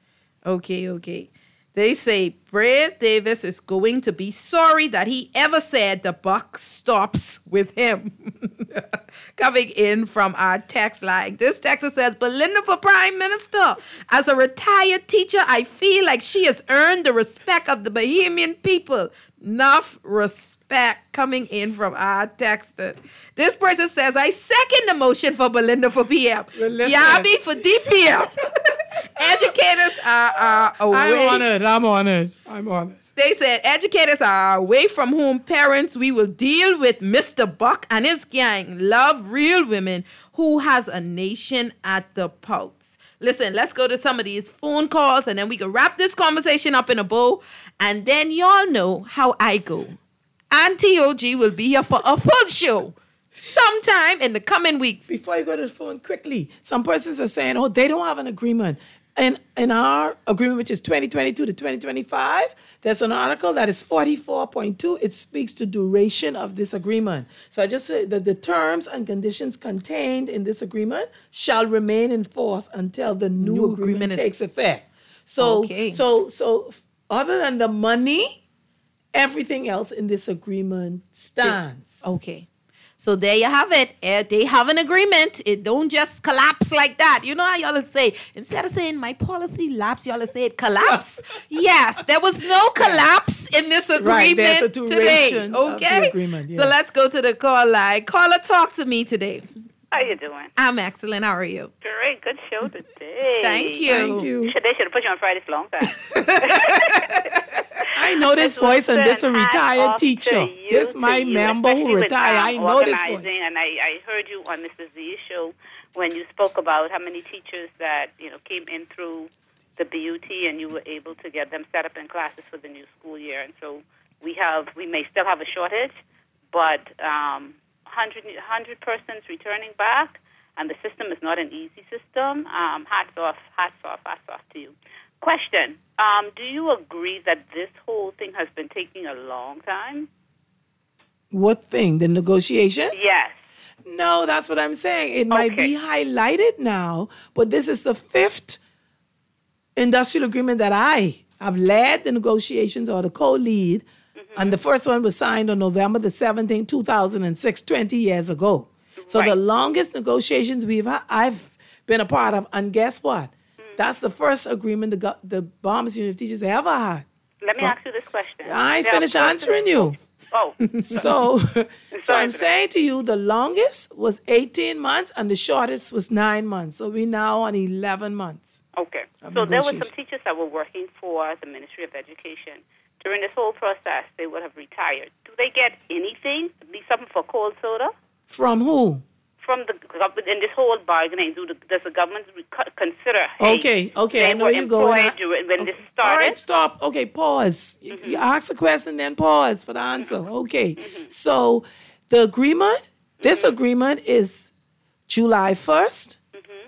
Okay. They say Brave Davis is going to be sorry that he ever said the buck stops with him. Coming in from our text line. This texter says, Belinda for Prime Minister. As a retired teacher, I feel like she has earned the respect of the Bahamian people. Enough respect coming in from our texters. This person says, I second the motion for Belinda for PM. Yabi for DPM. Educators are away. I'm honored. They said educators are away from home parents. We will deal with Mr. Buck and his gang. Love real women who has a nation at the pulse. Listen, let's go to some of these phone calls and then we can wrap this conversation up in a bow. And then y'all know how I go. Auntie OG will be here for a full show sometime in the coming weeks. Before you go to the phone, quickly, some persons are saying, oh, they don't have an agreement. In our agreement, which is 2022 to 2025, there's an article that is 44.2. It speaks to duration of this agreement. So I just said that the terms and conditions contained in this agreement shall remain in force until the new agreement takes effect. So, so other than the money, everything else in this agreement stands. Okay. So there you have it. They have an agreement. It don't just collapse like that. You know how y'all say, instead of saying my policy lapse, y'all say it collapse? Yes, there was no collapse in this agreement right, there's a duration today. Okay? Of the agreement, yes. So let's go to the call line. Caller, talk to me today. How you doing? I'm excellent. How are you? Great. Good show today. Thank you. Thank you. They should have put you on Friday for a long time. I know this voice, and this a retired teacher. This my member who retired. I know this voice. And I heard you on Mr. Z's show when you spoke about how many teachers that came in through the BUT, and you were able to get them set up in classes for the new school year. And so we may still have a shortage, but 100 persons returning back, and the system is not an easy system. Hats off to you. Question, do you agree that this whole thing has been taking a long time? What thing? The negotiations? Yes. No, that's what I'm saying. It might be highlighted now, but this is the 5th industrial agreement that I have led the negotiations or the co-lead, and the first one was signed on November the 17th, 2006, 20 years ago. So the longest negotiations I've been a part of, and guess what? That's the first agreement the Bahamas Union of Teachers ever had. Let me ask you this question. I ain't finished answering you. Oh. So I'm saying to you, the longest was 18 months and the shortest was 9 months. So we're now on 11 months. Okay. So there were some teachers that were working for the Ministry of Education. During this whole process, they would have retired. Do they get anything? At least something for cold soda? From who? From the government in this whole bargaining. Does the government consider? Hey, okay. I know you're going. When this started. All right, stop. Okay, pause. You ask a question, then pause for the answer. Okay. So the agreement, this agreement is July 1st,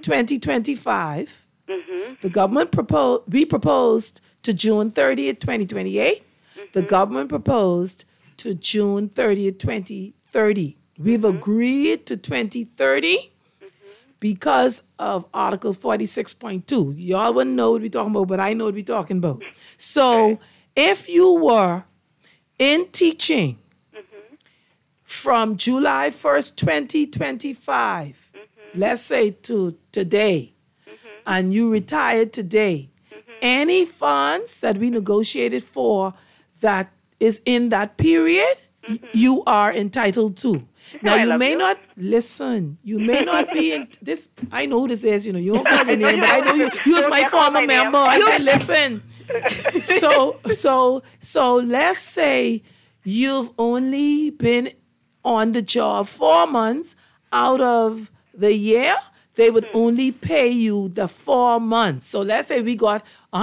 2025. The government proposed to June 30th, 2028. The government proposed to June 30th, 2030. We've agreed to 2030 because of Article 46.2. Y'all wouldn't know what we're talking about, but I know what we're talking about. So if you were in teaching from July 1st, 2025, let's say to today, and you retired today, any funds that we negotiated for that is in that period, you are entitled to. Now, you may not listen. You may not be in this. I know who this is. You don't call your name, but I know you was my former member. I said, listen. So let's say you've only been on the job 4 months out of the year. They would only pay you the 4 months. So let's say we got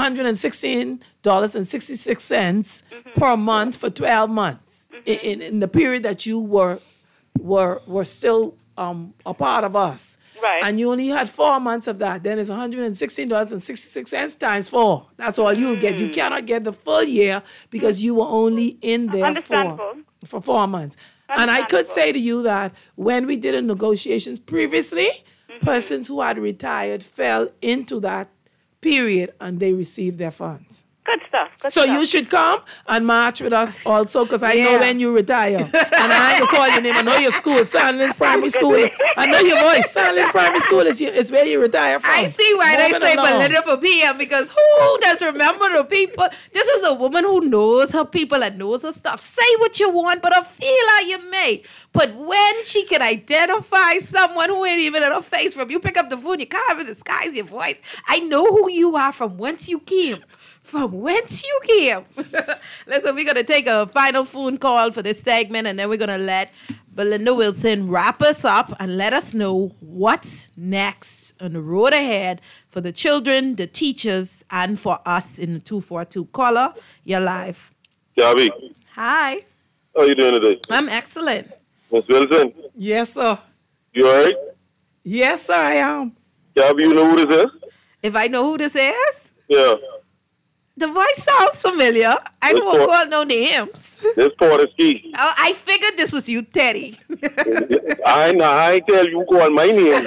$116.66 per month for 12 months in the period that you were still a part of us. Right. And you only had 4 months of that. Then it's $116.66 times 4. That's all you'll get. You cannot get the full year because you were only in there for 4 months. And I could say to you that when we did the negotiations previously, persons who had retired fell into that period and they received their funds. Good stuff. You should come and march with us also, because I know when you retire. And I ain't gonna call your name. I know your school, Sandlands Primary School. I know your voice. Sandlands Primary School is where you retire from. I see why they say political PM, because who does remember the people? This is a woman who knows her people and knows her stuff. Say what you want, but feel how you may. But when she can identify someone who ain't even in her face from, you pick up the phone, you can't even disguise your voice. I know who you are from whence you came. From whence you came. Listen, we're going to take a final phone call for this segment, and then we're going to let Belinda Wilson, wrap us up and let us know what's next on the road ahead for the children, the teachers, and for us in the 242 caller. You're live. Gabby, Hi. how are you doing today? I'm excellent. Miss Wilson, Yes, sir. you all right? Yes, sir, I am. Gabby, you know who this is? If I know who this is, Yeah. the voice sounds familiar. I This don't part- call no names. This Porter Ski. I figured this was you, Teddy. I ain't tell you call my name.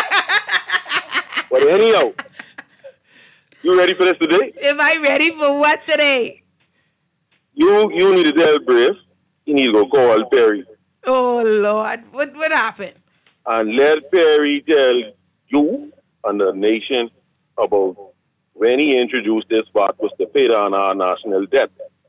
But anyhow, you ready for this today? Am I ready for what today? You need to tell Brave. You need to go call Perry. Oh, Lord. What happened? And let Perry tell you and the nation about when he introduced this part was to pay down our national debt.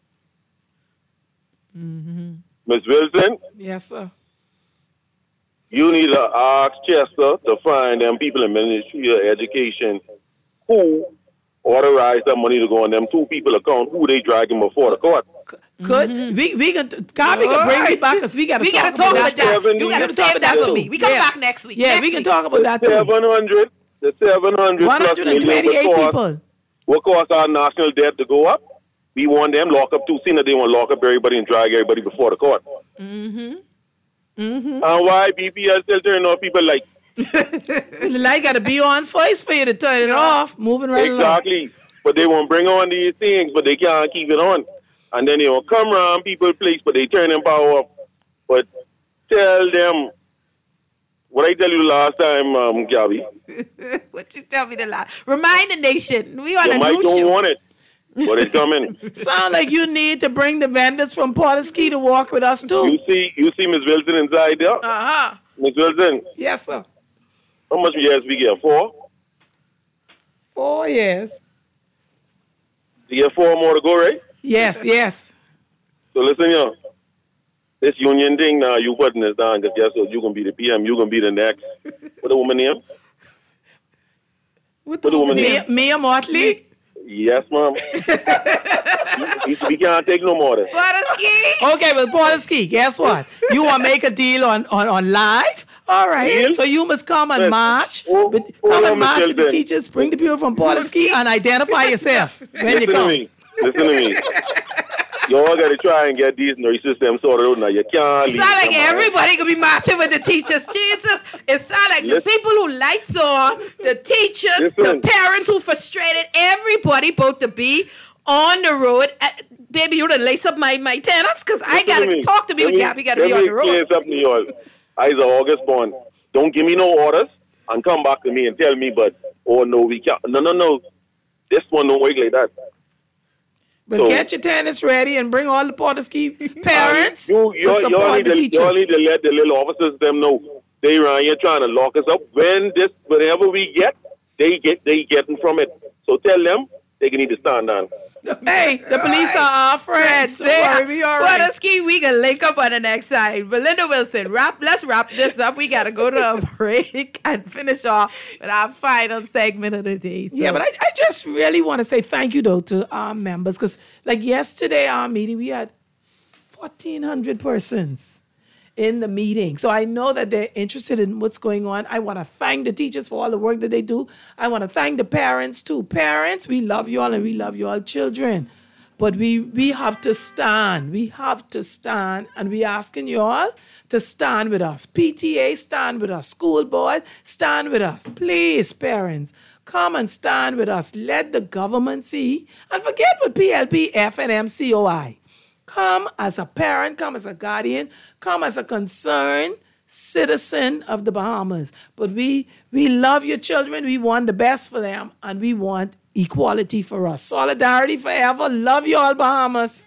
Miss Wilson, Yes, sir. you need to ask Chester to find them people in Ministry of Education who authorized that money to go on them two people account, who they drag him before the court. Good. We can Gabby can bring me back because we got to talk about that. You got to save that for me. We come back next week. Yeah, Next we can week. talk about that too. 700, the 700 plus million 128 will people. will cause our national debt to go up. We want them lock up too. Seen that they want to lock up everybody and drag everybody before the court. Mm-hmm. And why BPL still turning off people like The light got to be on first for you to turn it off. Moving right along. exactly? But they won't bring on these things, but they can't keep it on. And then they will come around people's place, but they turn them power off. But tell them what I tell you last time, Gabby. What you tell me the last? Remind the nation. We on You a might new don't show. want it, but it's coming. Sound like you need to bring the vendors from Porterski to walk with us too. You see Miss Wilson inside there? Uh-huh. Miss Wilson, Yes, sir. how much years we get? 4? 4 years. You get 4 more to go, right? Yes, yes. So listen, yo. This union thing now, you putting this down because guess what? You're going to be the PM. You're going to be the next. What the woman name? What the woman name? Mia Motley. Yes, ma'am. we can't take no more of this. Okay, well, Porterski, guess what? You want to make a deal on live? All right. Deal? So you must come and Yes. march. Hold Come on, and march Miss with the Wilson. teachers. Bring the people from Porterski and identify yourself when you Listen to come. me. Listen to me. Y'all got to try and get these nurse systems sorted out now. You can't It leave sound like them around. everybody could be marching with the teachers. Jesus. It sound like the Listen. people who lights on, the teachers, Listen. the parents who frustrated, everybody supposed to be on the road. Baby, you done lace up my tennis because I Listen got to to me. talk to me with Gabby. Got to Let be me on the road. explain something to y'all. I was August born. Don't give me no orders and come back to me and tell me, but, oh, no, we can't. No. This one don't work like that. But So- get your tennis ready and bring all the Porterski parents to Y'all support the need teachers. to let the little officers them know they around here trying to lock us up. Whenever we get, they getting from it. So tell them they need to stand down. Hey, the police are our friends. Don't worry, we all right. Porterski, we can link up on the next side. Belinda Wilson, let's wrap this up. We got to go to a break and finish off with our final segment of the day. So- Yeah, but I just really want to say thank you, though, to our members. Because, like, yesterday, our meeting, we had 1,400 persons in the meeting. So I know that they're interested in what's going on. I want to thank the teachers for all the work that they do. I want to thank the parents, too. Parents, we love you all and we love you all children. But we have to stand. We have to stand. And we asking you all to stand with us. PTA, stand with us. School board, stand with us. Please, parents, come and stand with us. Let the government see. And forget what PLP, F, and MCOI. Come as a parent, come as a guardian, come as a concerned citizen of the Bahamas. But we love your children. We want the best for them. And we want equality for us. Solidarity forever. Love you all, Bahamas.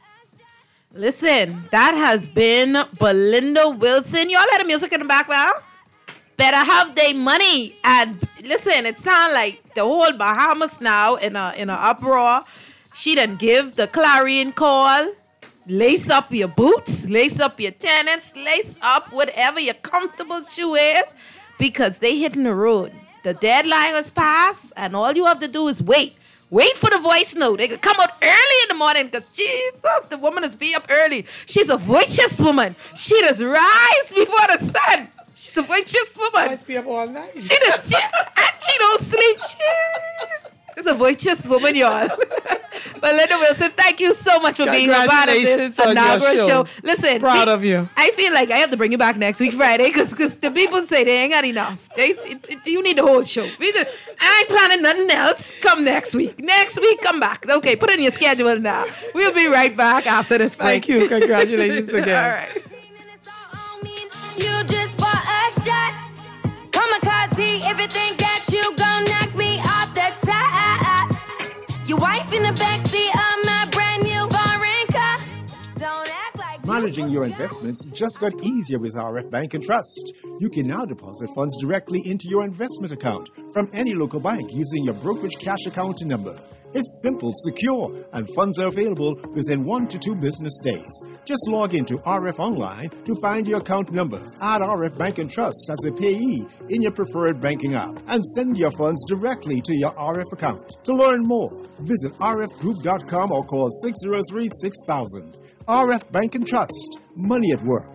Listen, that has been Belinda Wilson. Y'all hear the music in the background? Better have their money. And listen, it sounds like the whole Bahamas now in a uproar. She done give the clarion call. Lace up your boots, lace up your tennis, lace up whatever your comfortable shoe is, because they hitting the road. The deadline was passed, and all you have to do is wait. Wait for the voice note. They could come out early in the morning because Jesus, the woman is be up early. She's a voicious woman. She does rise before the sun. She's a voicious woman. Must be up all night. And she don't sleep. Jeez. She's a voicious woman, y'all. But Linda Wilson, thank you so much for being a part of this inaugural show. Listen, proud of you. I feel like I have to bring you back next week Friday because the people say they ain't got enough. You need the whole show. I ain't planning nothing else. Come next week. Next week, come back. Okay, put it in your schedule now. We'll be right back after this break. Thank you. Congratulations again. All right. You just bought a shot. Come on, Kazi, if you think that you gon' knock me off the top. Your wife in the backseat of my brand new foreign car. Don't act like Managing your investments just got easier with RF Bank and Trust. You can now deposit funds directly into your investment account from any local bank using your brokerage cash account number. It's simple, secure, and funds are available within 1 to 2 business days. Just log into RF Online to find your account number, add RF Bank and Trust as a payee in your preferred banking app, and send your funds directly to your RF account. To learn more, visit rfgroup.com or call 603-6000. RF Bank and Trust, money at work.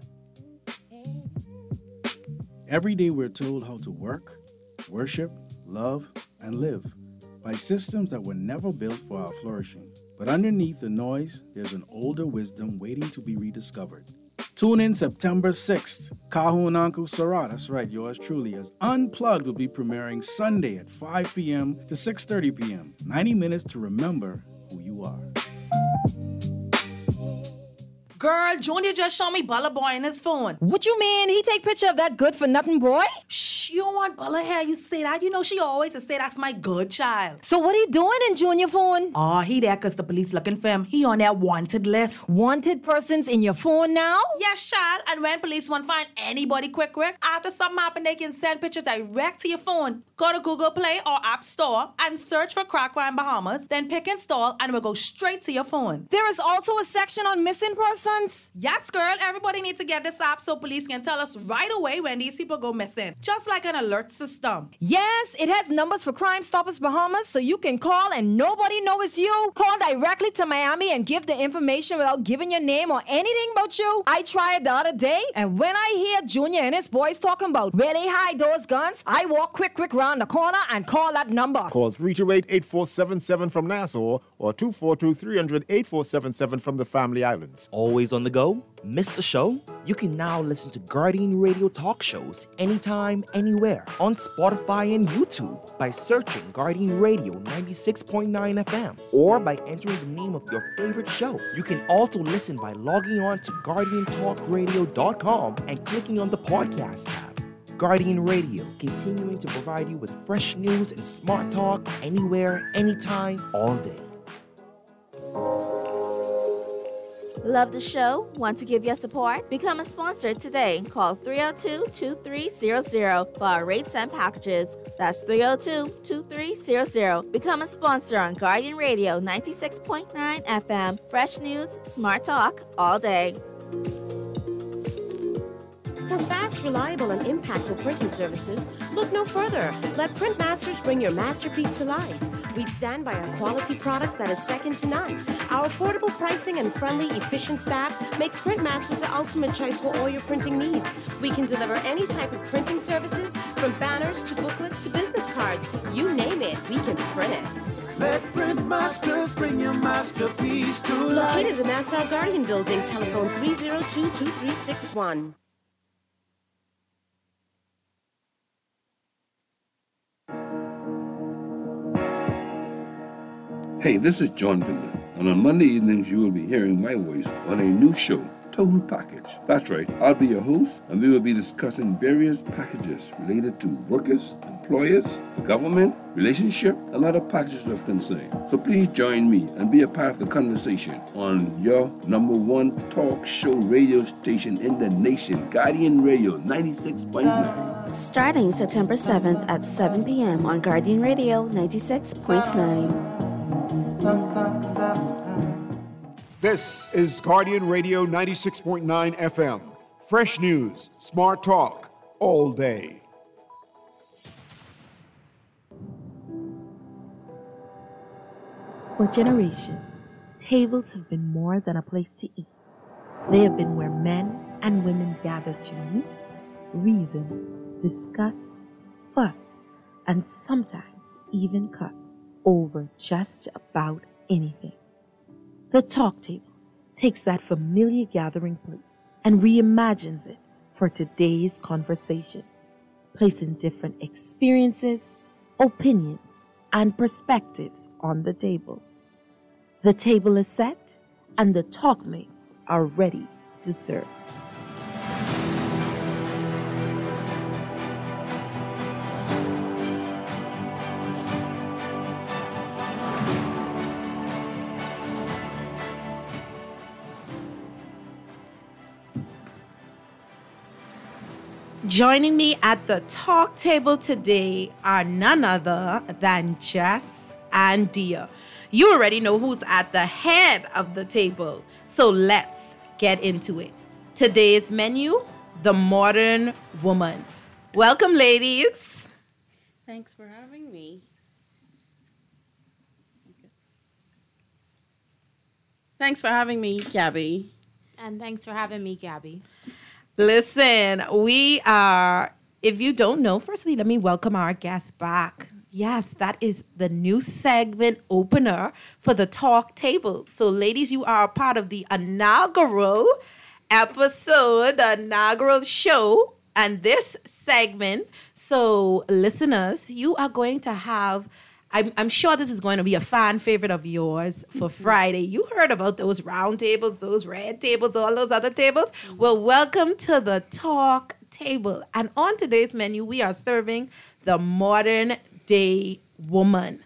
Every day we're told how to work, worship, love, and live by systems that were never built for our flourishing. But underneath the noise, there's an older wisdom waiting to be rediscovered. Tune in September 6th. Kahun Uncle Sarah, that's right, yours truly, as Unplugged will be premiering Sunday at 5 p.m. to 6:30 p.m. 90 minutes to remember who you are. Girl, Junior just showed me Bella Boy in his phone. What you mean? He take picture of that good-for-nothing boy? Shh, you don't want Bella here. You say that. You know she always say that's my good child. So what he doing in Junior phone? Oh, he there because the police looking for him. He on their wanted list. Wanted persons in your phone now? Yes, child. And when police want to find anybody quick, after something happen, they can send pictures direct to your phone. Go to Google Play or App Store and search for Crack Crime Bahamas. Then pick install and it will go straight to your phone. There is also a section on missing persons. Yes, girl. Everybody needs to get this app so police can tell us right away when these people go missing. Just like an alert system. Yes, it has numbers for Crime Stoppers Bahamas, so you can call and nobody knows it's you. Call directly to Miami and give the information without giving your name or anything about you. I tried the other day, and when I hear Junior and his boys talking about where they hide those guns, I walk quick round the corner and call that number. Call 328-8477 from Nassau or 242-300-8477 from the Family Islands. Always on the go? Missed the show? You can now listen to Guardian Radio talk shows anytime, anywhere on Spotify and YouTube by searching Guardian Radio 96.9 FM or by entering the name of your favorite show. You can also listen by logging on to GuardianTalkRadio.com and clicking on the podcast tab. Guardian Radio, continuing to provide you with fresh news and smart talk anywhere, anytime, all day. Love the show? Want to give your support? Become a sponsor today. Call 302-2300 for our rates and packages. That's 302-2300. Become a sponsor on Guardian Radio 96.9 FM. Fresh news, smart talk, all day. For fast, reliable, and impactful printing services, look no further. Let Printmasters bring your masterpiece to life. We stand by our quality products that is second to none. Our affordable pricing and friendly, efficient staff makes Printmasters the ultimate choice for all your printing needs. We can deliver any type of printing services, from banners to booklets to business cards. You name it, we can print it. Let Printmasters bring your masterpiece to life. Located in the Nassau Guardian Building, telephone 302-2361. Hey, this is John Pindler, and on Monday evenings you will be hearing my voice on a new show, Total Package. That's right, I'll be your host, and we will be discussing various packages related to workers, employers, the government, relationship, and other packages of concern. So please join me and be a part of the conversation on your #1 talk show radio station in the nation, Guardian Radio 96.9. Starting September 7th at 7 p.m. on Guardian Radio 96.9. This is Guardian Radio 96.9 FM. Fresh news, smart talk, all day. For generations, tables have been more than a place to eat. They have been where men and women gather to meet, reason, discuss, fuss, and sometimes even cuss over just about anything. The Talk Table takes that familiar gathering place and reimagines it for today's conversation, placing different experiences, opinions, and perspectives on the table. The table is set, and the talkmates are ready to serve. Joining me at the talk table today are none other than Jess and Dia. You already know who's at the head of the table, so let's get into it. Today's menu, the modern woman. Welcome, ladies. Thanks for having me. Thanks for having me, Gabby. And thanks for having me, Gabby. Listen, we are, if you don't know, firstly, let me welcome our guest back. Yes, that is the new segment opener for the talk table. So, ladies, you are a part of the inaugural episode, the inaugural show, and this segment. So, listeners, you are going to have, I'm sure this is going to be a fan favorite of yours for Friday. You heard about those round tables, those red tables, all those other tables. Well, welcome to the talk table. And on today's menu, we are serving the modern day woman.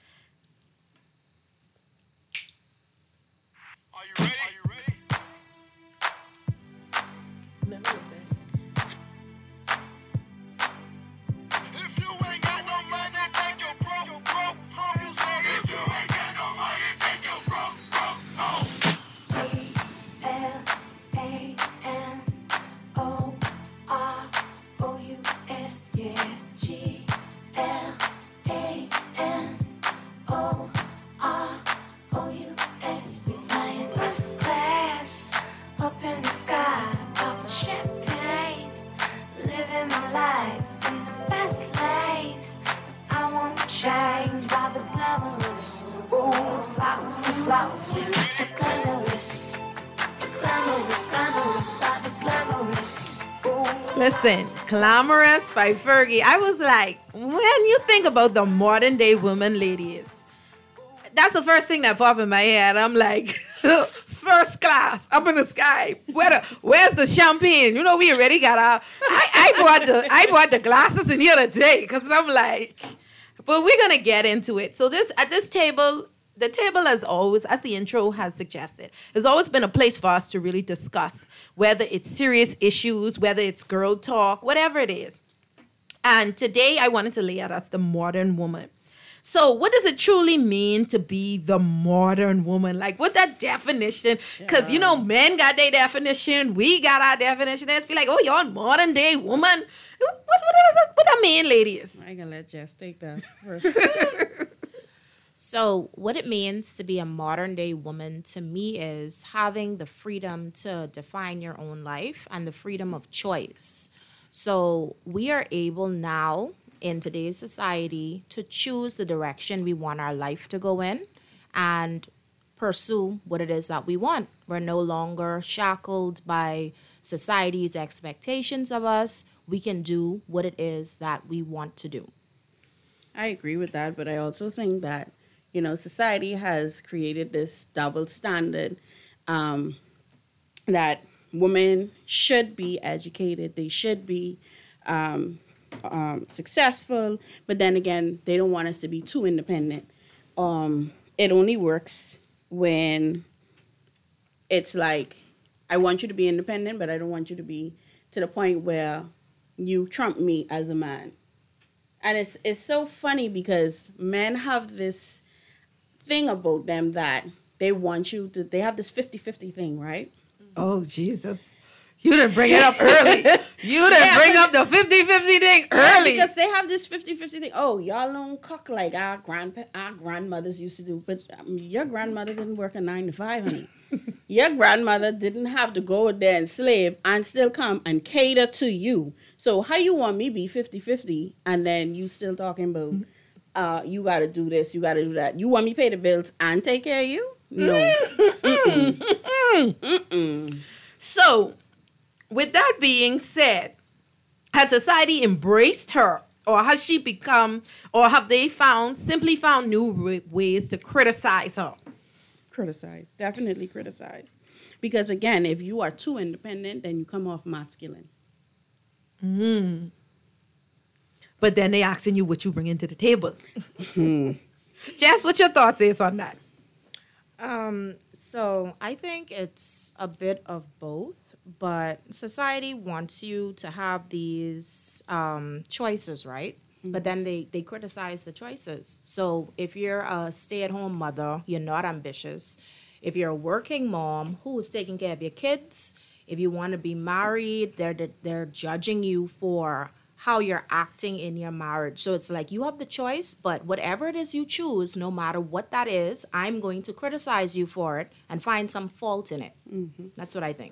Listen, Glamorous by Fergie. I was like, when you think about the modern day woman, ladies, that's the first thing that popped in my head. I'm like, first class, up in the sky. Where's the champagne? You know, we already got our. I bought the glasses in here today because I'm like, but we're gonna get into it. So at this table. The table has always, as the intro has suggested, has always been a place for us to really discuss whether it's serious issues, whether it's girl talk, whatever it is. And today I wanted to lay out us the modern woman. So what does it truly mean to be the modern woman? Like, what that definition? Because, you know, men got their definition. We got our definition. Let's be like, oh, you're a modern day woman. What that mean, ladies? I can let Jess take that first. So what it means to be a modern day woman to me is having the freedom to define your own life and the freedom of choice. So we are able now in today's society to choose the direction we want our life to go in and pursue what it is that we want. We're no longer shackled by society's expectations of us. We can do what it is that we want to do. I agree with that, but I also think that you know, society has created this double standard that women should be educated, they should be successful, but then again, they don't want us to be too independent. It only works when it's like, I want you to be independent, but I don't want you to be to the point where you trump me as a man. And it's so funny because men have this thing about them that they want you to, they have this 50-50 thing, right? Oh, Jesus. You didn't bring it up early. You didn't bring up the 50-50 thing early. Because they have this 50-50 thing. Oh, y'all don't cook like our grandmothers used to do. But your grandmother didn't work a 9 to 5, honey. Your grandmother didn't have to go there and slave and still come and cater to you. So how you want me be 50-50 and then you still talking about you got to do this, you got to do that. You want me pay the bills and take care of you? No. So, with that being said, has society embraced her, or has she become, or have they simply found new ways to criticize her? Criticize, definitely criticize. Because again, if you are too independent, then you come off masculine. But then they asking you what you bring into the table. Jess, what your thoughts is on that? So I think it's a bit of both, but society wants you to have these choices, right? But then they criticize the choices. So if you're a stay-at-home mother, you're not ambitious. If you're a working mom who is taking care of your kids, if you want to be married, they're judging you for how you're acting in your marriage. So it's like you have the choice, but whatever it is you choose, no matter what that is, I'm going to criticize you for it and find some fault in it. That's what I think.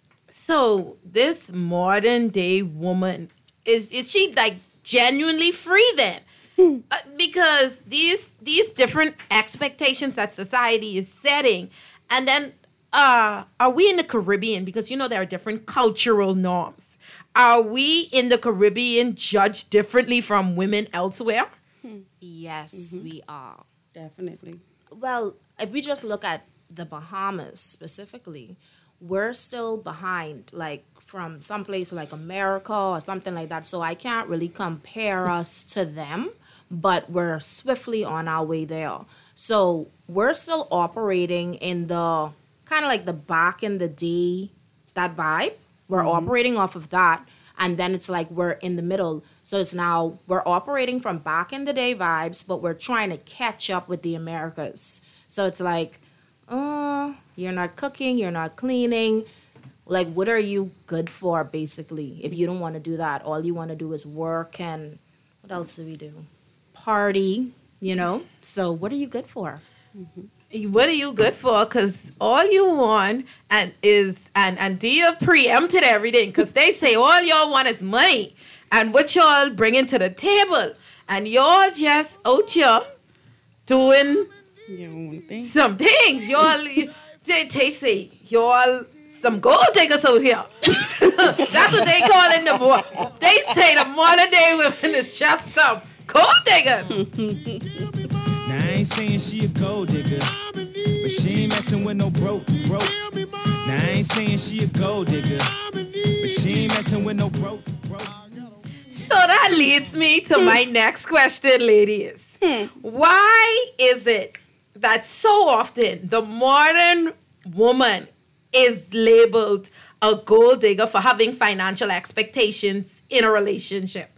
So this modern day woman, is she like genuinely free then? Because these different expectations that society is setting, and then are we in the Caribbean? Because you know there are different cultural norms. Are we in the Caribbean judged differently from women elsewhere? Yes, we are. Definitely. Well, if we just look at the Bahamas specifically, we're still behind, like from some place like America or something like that. So I can't really compare us to them, but we're swiftly on our way there. So we're still operating in the kind of like the back in the day, that vibe. We're operating off of that. And then it's like we're in the middle. So it's now we're operating from back in the day vibes, but we're trying to catch up with the Americas. So it's like, you're not cooking, you're not cleaning. Like, what are you good for, basically? If you don't want to do that, all you want to do is work and what else do we do? Party, you know? So what are you good for? What are you good for? Because all you want and Dia preempted everything because they say all y'all want is money and what y'all bringing to the table. And y'all just out here doing some things. Y'all, they say, y'all some gold diggers out here. That's what they call in the boy. They say the modern day women is just some gold diggers. Now I ain't saying she a gold digger, but she ain't messing with no broke. Now I ain't saying she a gold digger, but she ain't messing with no broke. So that leads me to my next question, ladies. Why is it that so often the modern woman is labeled a gold digger for having financial expectations in a relationship?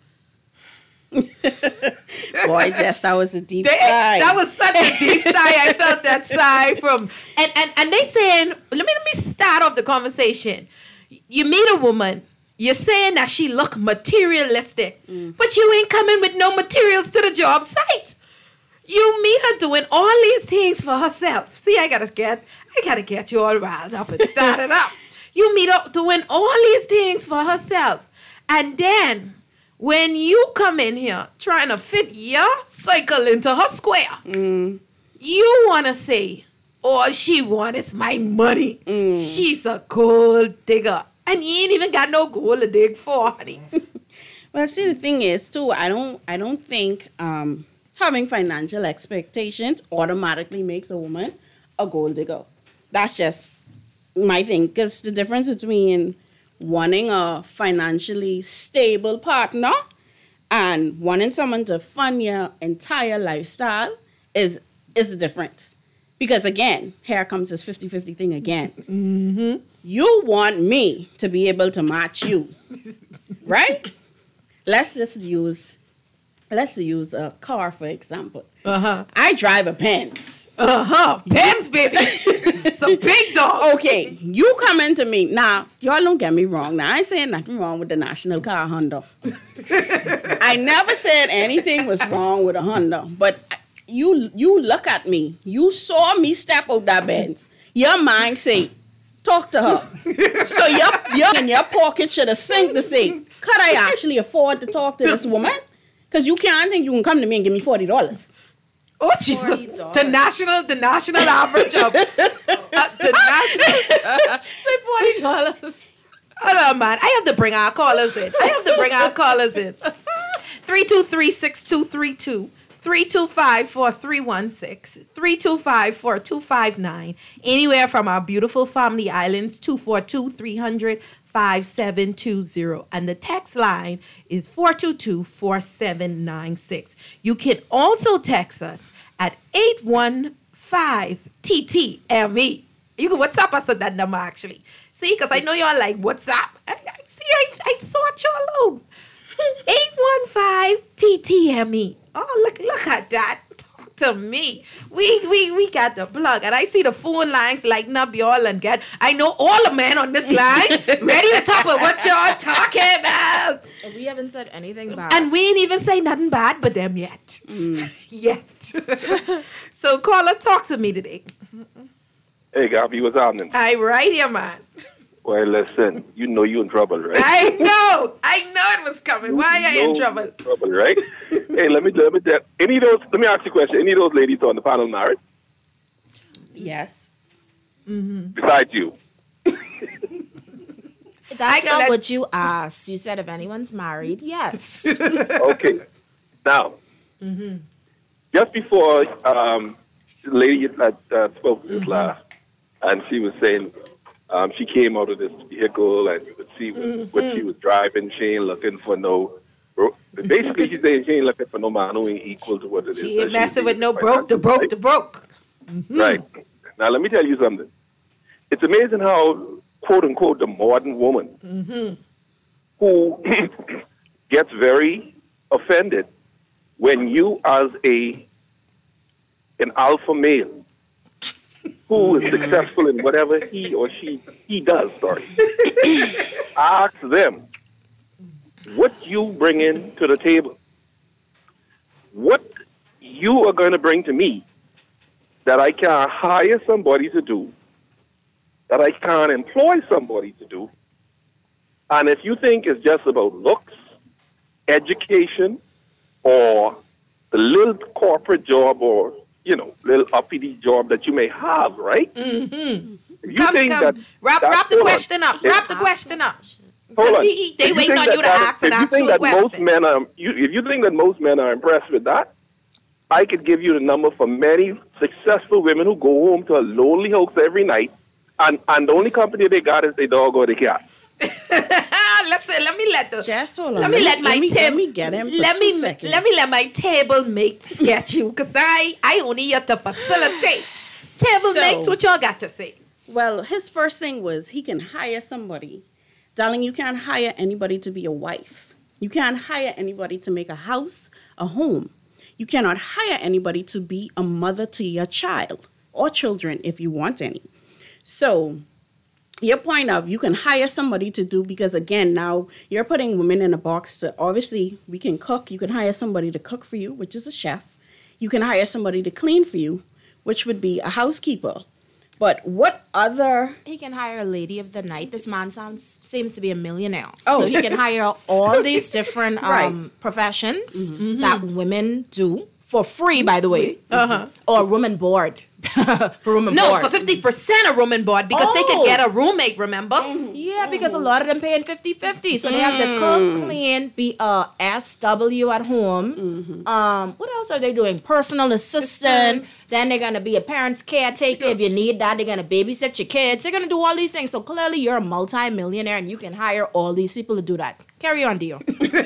Boy, yes, that was a deep sigh. That was such a deep sigh. I felt that sigh from and they saying, let me start off the conversation. You meet a woman, you're saying that she look materialistic, but you ain't coming with no materials to the job site. You meet her doing all these things for herself. See, I gotta get you all riled up and started up. You meet her doing all these things for herself, and then when you come in here trying to fit your cycle into her square, you want to say, all she want is my money. She's a gold digger. And you ain't even got no gold to dig for, honey. Well, see, the thing is, too, I don't think having financial expectations automatically makes a woman a gold digger. That's just my thing. Because the difference between wanting a financially stable partner and wanting someone to fund your entire lifestyle is the difference. Because again, here comes this 50-50 thing again. You want me to be able to match you, right? Let's use a car, for example. I drive a Benz, Pigs, baby. It's a big dog. Okay, you coming to me. Now, y'all don't get me wrong. Now, I ain't saying nothing wrong with the national car Honda. I never said anything was wrong with a Honda. But you look at me. You saw me step out that Benz. Your mind say, talk to her. So your in your pocket should have synced to say, could I actually afford to talk to this woman? Because you can't think you can come to me and give me $40. Oh, Jesus. The national average of the national say $40. Hold on, man. I have to bring our callers in. 323-6232. 325-4316. 325-4259. Anywhere from our beautiful family islands, 242-300-5720. And the text line is 422-4796. You can also text us at 815-TTME. You can WhatsApp us at that number, actually. See, because I know y'all like WhatsApp. I saw it y'all alone. 815-TTME. Oh, look at that. Talk to me. We got the plug. And I see the phone lines lighting up, y'all, and get. I know all the men on this line ready to talk about what y'all talking about. We haven't said anything bad. And we ain't even say nothing bad but them yet. Yet. So, caller, talk to me today. Hey, Gabby, what's happening? I right here, man. Well, listen, you know you in trouble, right? I know it was coming. Why are you in trouble? You're in trouble, right? Hey, let me tell. Let me ask you a question. Any of those ladies on the panel married? Yes. Besides you. That's not what you asked. You said if anyone's married, yes. Okay. Now, just before the lady that spoke this last, and she was saying she came out of this vehicle and you could see what she was driving. She ain't looking for no. Basically, she's saying she ain't looking for no man who ain't equal to what it is. She ain't messing with no broke. The broke. Right. Now, let me tell you something. It's amazing how, quote unquote, the modern woman who gets very offended when you, as an alpha male, who is successful in whatever he or she does, ask them what you bring in to the table. What you are going to bring to me that I can't hire somebody to do, that I can't employ somebody to do. And if you think it's just about looks, education, or the little corporate job or little uppity job that you may have, right? You think that wrap the question up. Wrap the question up. Hold on. They waiting on you to ask an actual question. If you think that most men are impressed with that, I could give you the number for many successful women who go home to a lonely house every night, and the only company they got is their dog or their cat. Listen, let me let my table mates get you, because I only here to facilitate. Table mates, what y'all got to say? Well, his first thing was he can hire somebody. Darling, you can't hire anybody to be a wife. You can't hire anybody to make a house, a home. You cannot hire anybody to be a mother to your child or children if you want any. So your point of you can hire somebody to do, because again, now you're putting women in a box that obviously we can cook. You can hire somebody to cook for you, which is a chef. You can hire somebody to clean for you, which would be a housekeeper. But what other... He can hire a lady of the night. This man seems to be a millionaire. So he can hire all these different professions that women do for free, by the way. Or room and board. For room and board. No, for 50% of room and board, because they could get a roommate, remember? Yeah, because a lot of them paying 50-50. So they have to cook, clean, be a SW at home. What else are they doing? Personal assistant. Then they're going to be a parent's caretaker. If you need that, they're going to babysit your kids. They're going to do all these things. So clearly you're a multi-millionaire and you can hire all these people to do that. Carry on, Dio.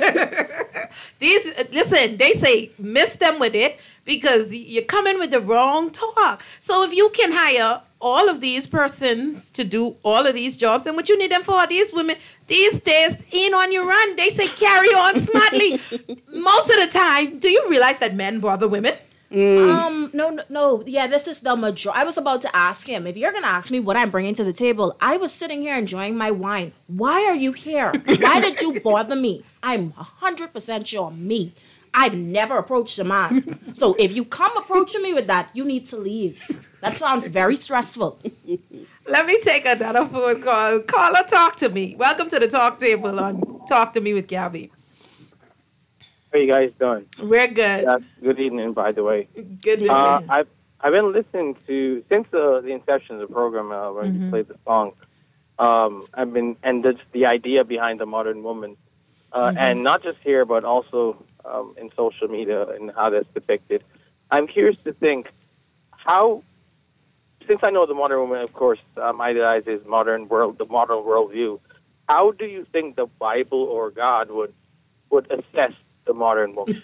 Listen, they say miss them with it because you're coming with the wrong talk. So if you can hire all of these persons to do all of these jobs, and what you need them for, these women these days ain't on your run. They say carry on smartly. Most of the time, do you realize that men bother women? No. Yeah, this is the majority. I was about to ask him, if you're going to ask me what I'm bringing to the table, I was sitting here enjoying my wine. Why are you here? Why did you bother me? I'm 100% sure me. I've never approached a man. So if you come approaching me with that, you need to leave. That sounds very stressful. Let me take another phone call. Caller, talk to me. Welcome to the talk table on Talk to Me with Gabby. How you guys doing? We're good. Yeah, good evening, by the way. Good evening. I've been listening to since the inception of the program when you played the song. I've been and the idea behind the modern woman, and not just here but also in social media and how that's depicted. I'm curious to think how, since I know the modern woman, of course, idealizes the modern worldview. How do you think the Bible or God would assess the modern woman?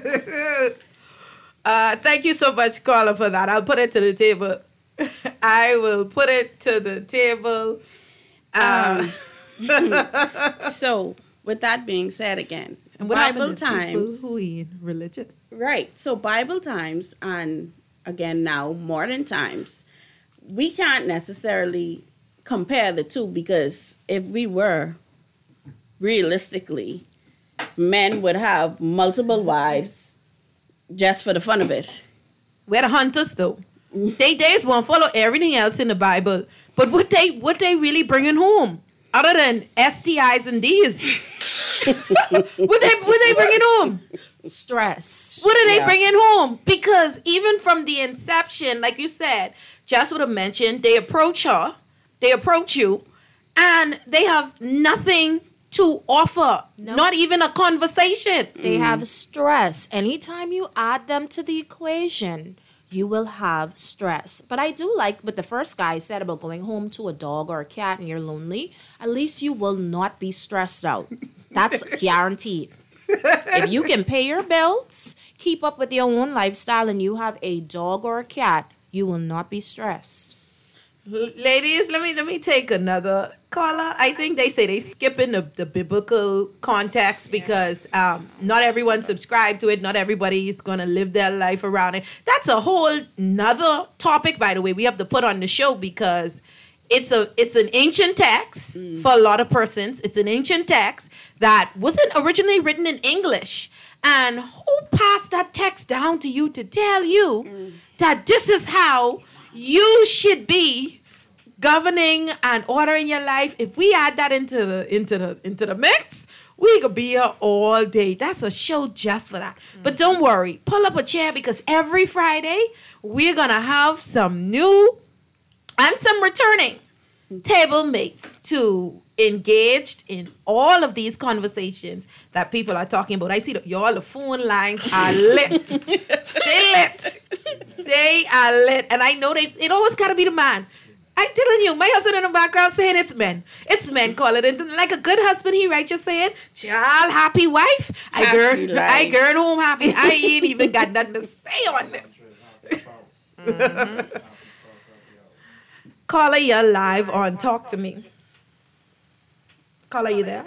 Thank you so much, caller, for that. I'll put it to the table. I will put it to the table. So, with that being said again, and what Bible times. People who are religious. Right. So, Bible times and, again, now, modern times, we can't necessarily compare the two because if we were, realistically, men would have multiple wives just for the fun of it. We're the hunters, though. They just won't follow everything else in the Bible. But what they really bringing home, other than STIs and Ds? what they bringing home? Stress. What are they bringing home? Because even from the inception, like you said, Jess would have mentioned, they approach you, and they have nothing to offer. No. Not even a conversation. They have stress. Anytime you add them to the equation, you will have stress. But I do like what the first guy said about going home to a dog or a cat and you're lonely. At least you will not be stressed out. That's guaranteed. If you can pay your bills, keep up with your own lifestyle, and you have a dog or a cat, you will not be stressed. Ladies, let me take another caller. I think they say they skipping the biblical context because not everyone subscribed to it. Not everybody is going to live their life around it. That's a whole nother topic, by the way, we have to put on the show because it's an ancient text for a lot of persons. It's an ancient text that wasn't originally written in English. And who passed that text down to you to tell you that this is how you should be governing and ordering your life? If we add that into the mix, we could be here all day. That's a show just for that. But don't worry, pull up a chair because every Friday we're gonna have some new and some returning table mates to engaged in all of these conversations that people are talking about. I see that y'all, the phone lines are lit. They lit. They are lit. And I know it always gotta be the man. I'm telling you, my husband in the background saying it's men. It's men calling it. Like a good husband, he right just saying, child, happy wife. I girl home happy. I ain't even got nothing to say on this. Caller, you're live on Talk to Me. Caller, you there?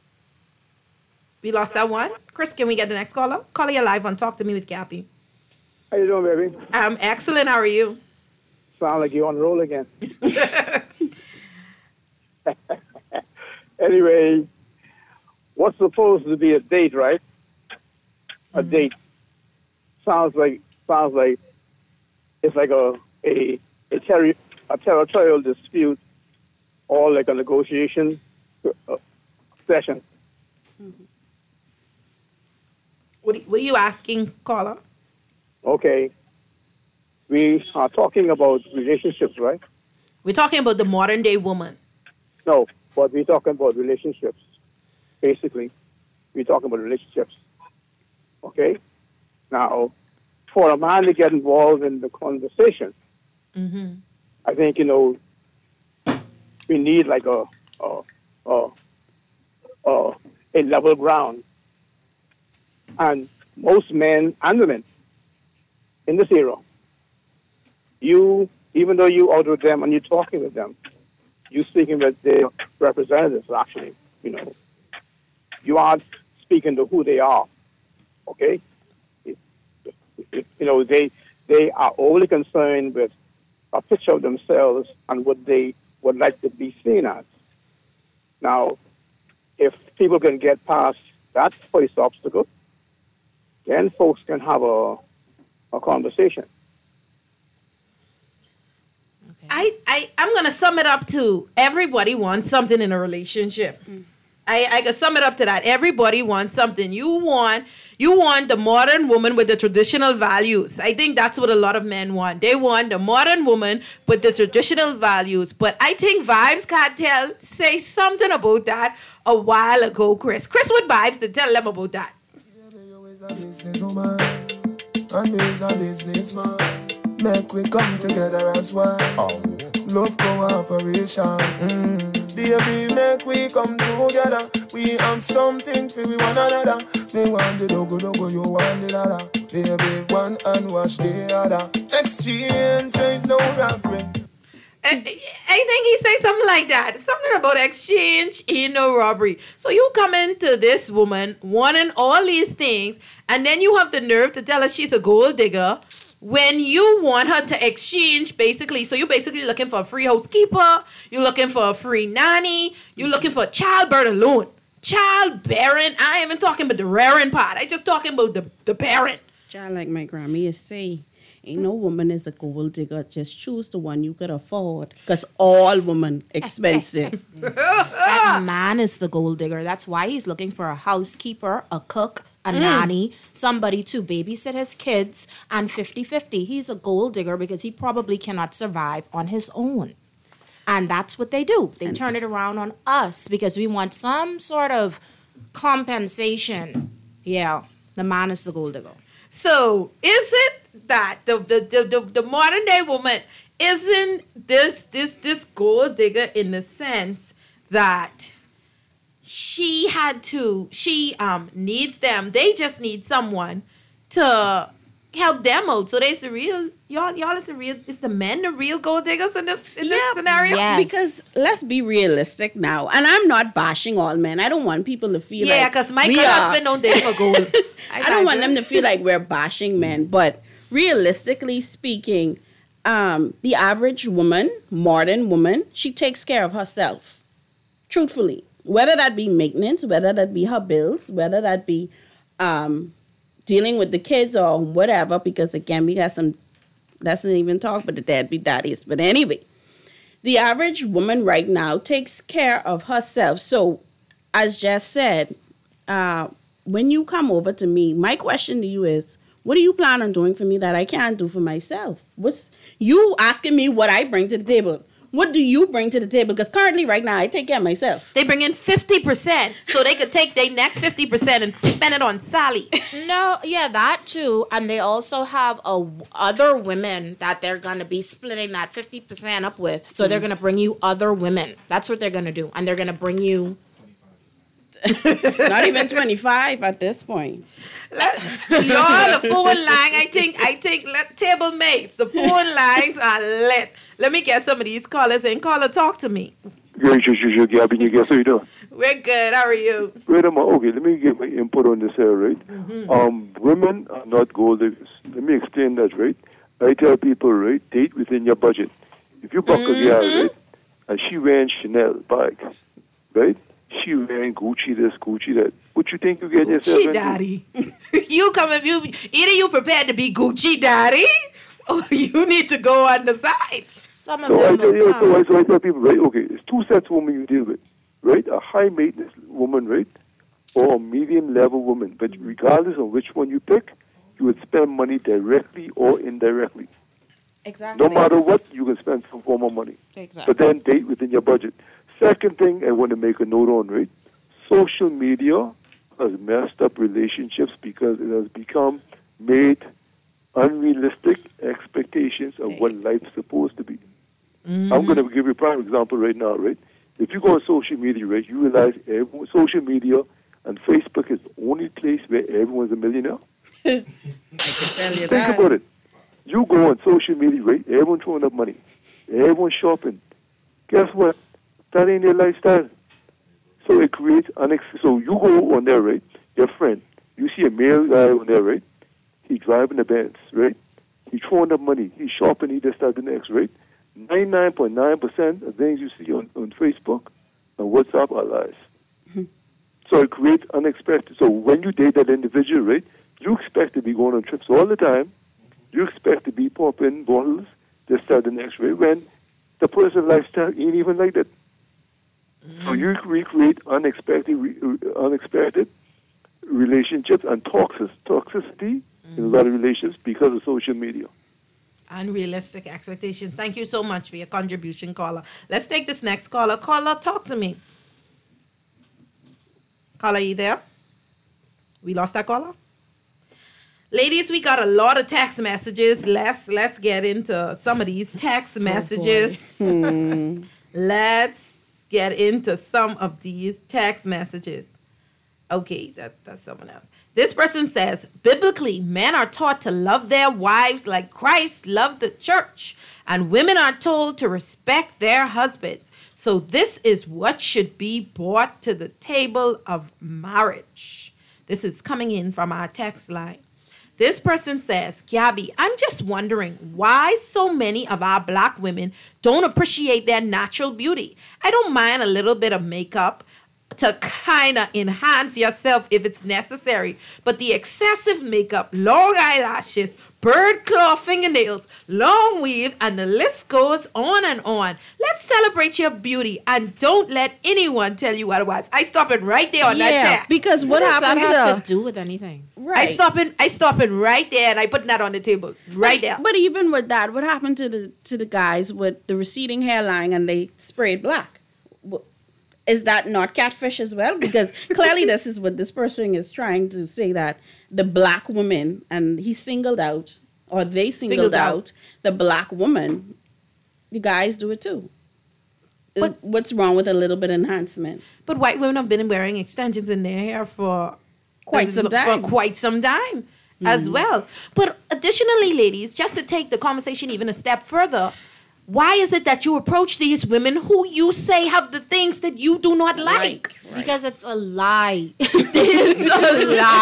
We lost that one. Chris, can we get the next caller? Caller, you're live on Talk to Me with Gabby. How you doing, baby? I'm excellent. How are you? Sound like you're on roll again. Anyway, what's supposed to be a date, right? A date. Sounds like it's like a territorial dispute or like a negotiation session. What are you asking, caller? Okay. We are talking about relationships, right? We're talking about the modern day woman. No, but we're talking about relationships. Basically, we're talking about relationships. Okay? Now, for a man to get involved in the conversation, I think, we need like a level ground. And most men and women in this era, even though you out with them and you're talking with them, you're speaking with their representatives, actually, you aren't speaking to who they are, okay? they are overly concerned with a picture of themselves and what they would like to be seen as. Now, if people can get past that first obstacle, then folks can have a conversation. I'm going to sum it up to everybody wants something in a relationship. I can sum it up to that. Everybody wants something. You want the modern woman with the traditional values. I think that's what a lot of men want. They want the modern woman with the traditional values. But I think Vibes Cartel say something about that a while ago, Chris. Chris, what Vibes to tell them about that? And me is a businessman. Make we come together as one. Love cooperation. Baby, make we come together. We have something for one another. Me want the dogo, you want the dada. Baby, one and wash the other. Exchange ain't no robbery. I think he say something like that. Something about exchange ain't no robbery. So you come into this woman wanting all these things, and then you have the nerve to tell her she's a gold digger when you want her to exchange, basically. So you're basically looking for a free housekeeper, you're looking for a free nanny, you're looking for childbirth alone. Childbearing, I ain't even talking about the rearing part. I just talking about the bearing. Child, like my grandma used to say, ain't no woman is a gold digger. Just choose the one you could afford. Because all women expensive. That man is the gold digger. That's why he's looking for a housekeeper, a cook, a nanny, somebody to babysit his kids, and 50-50. He's a gold digger because he probably cannot survive on his own. And that's what they do. They turn it around on us because we want some sort of compensation. Yeah, the man is the gold digger. So is it that the modern day woman isn't this gold digger in the sense that she needs them. They just need someone to help them out. So there's the real y'all is the real. Is the men the real gold diggers in this scenario? Yes. Because let's be realistic now. And I'm not bashing all men. I don't want people to feel like because my husband don't dig for gold. I don't want them to feel like we're bashing men. But realistically speaking, the average woman, modern woman, she takes care of herself. Truthfully. Whether that be maintenance, whether that be her bills, whether that be dealing with the kids or whatever, because again, we got some, let's not even talk about the deadbeat daddies. But anyway, the average woman right now takes care of herself. So, as Jess said, when you come over to me, my question to you is, what do you plan on doing for me that I can't do for myself? What's you asking me what I bring to the table? What do you bring to the table? Because currently, right now, I take care of myself. They bring in 50% so they could take their next 50% and spend it on Sally. No, yeah, that too. And they also have other women that they're going to be splitting that 50% up with. So they're going to bring you other women. That's what they're going to do. And they're going to bring you... Not even 25 at this point. Y'all, the phone line, I think table mates, the phone lines are lit. Let me get some of these callers in. Caller, talk to me. Great, Gabby. Guess how you doing? We're good. How are you? Great, okay, let me get my input on this here, right? Mm-hmm. Women are not gold diggers. Let me explain that, right? I tell people, right, date within your budget. If you buck a girl, right, and she wearing Chanel bag, right? She wearing Gucci this, Gucci that. What you think you get yourself into? Gucci daddy. Either you prepared to be Gucci daddy, or you need to go on the side. Some of them will come. So I tell people, right, okay, it's two sets of women you deal with, right? A high maintenance woman, right? Or a medium level woman. But regardless of which one you pick, you would spend money directly or indirectly. Exactly. No matter what, you can spend some form of money. Exactly. But then date within your budget. Second thing I want to make a note on, right? Social media has messed up relationships because it has become made unrealistic expectations of what life's supposed to be. Mm-hmm. I'm going to give you a prime example right now, right? If you go on social media, right, you realize social media and Facebook is the only place where everyone's a millionaire. I can tell you Think about it. You go on social media, right? Everyone's throwing up money. Everyone's shopping. Guess what? That ain't their lifestyle. So it creates so you go on there, right? Your friend, you see a male guy on there, right? he driving the Benz, right? He throwing up money, he shopping, he this, that, the next, right? 99.9% of things you see on Facebook and WhatsApp are lies. So it creates unexpected. So when you date that individual, right, you expect to be going on trips all the time. You expect to be popping bottles, this, that, the next, right? When the person's lifestyle ain't even like that. So you recreate unexpected relationships and toxicity in a lot of relationships because of social media. Unrealistic expectations. Thank you so much for your contribution, caller. Let's take this next caller. Caller, talk to me. Caller, you there? We lost that caller? Ladies, we got a lot of text messages. Let's get into some of these text messages. Let's get into some of these text messages. Okay, that's someone else. This person says, biblically, men are taught to love their wives like Christ loved the church, and women are told to respect their husbands. So this is what should be brought to the table of marriage. This is coming in from our text line. This person says, Gabby, I'm just wondering why so many of our black women don't appreciate their natural beauty. I don't mind a little bit of makeup to kind of enhance yourself if it's necessary. But the excessive makeup, long eyelashes, bird claw fingernails, long weave, and the list goes on and on. Let's celebrate your beauty and don't let anyone tell you otherwise. I stop it right there on that text. Because what does happened that have to do with anything? Right. I stop it right there and I put that on the table right there. But even with that, what happened to the guys with the receding hairline and they sprayed black? Is that not catfish as well? Because clearly this is what this person is trying to say, that the black woman, and he singled out, or they singled out the black woman. The guys do it too. But what's wrong with a little bit of enhancement? But white women have been wearing extensions in their hair for quite some time as well. But additionally, ladies, just to take the conversation even a step further, why is it that you approach these women who you say have the things that you do not like? Right. Because it's a lie. It's a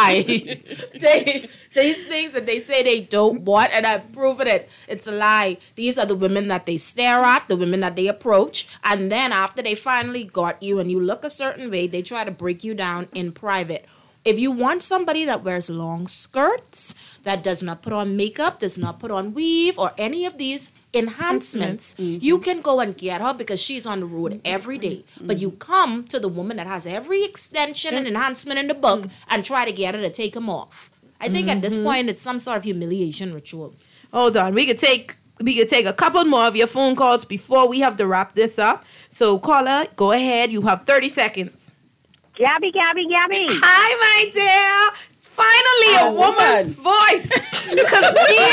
lie. These things that they say they don't want, and I've proven it. It's a lie. These are the women that they stare at, the women that they approach, and then after they finally got you and you look a certain way, they try to break you down in private. If you want somebody that wears long skirts, that does not put on makeup, does not put on weave, or any of these enhancements, you can go and get her because she's on the road every day. But you come to the woman that has every extension and enhancement in the book and try to get her to take them off. I think at this point, it's some sort of humiliation ritual. Hold on. We could take a couple more of your phone calls before we have to wrap this up. So, caller, go ahead. You have 30 seconds. Gabby. Hi, my dear. Finally, a woman's voice. Because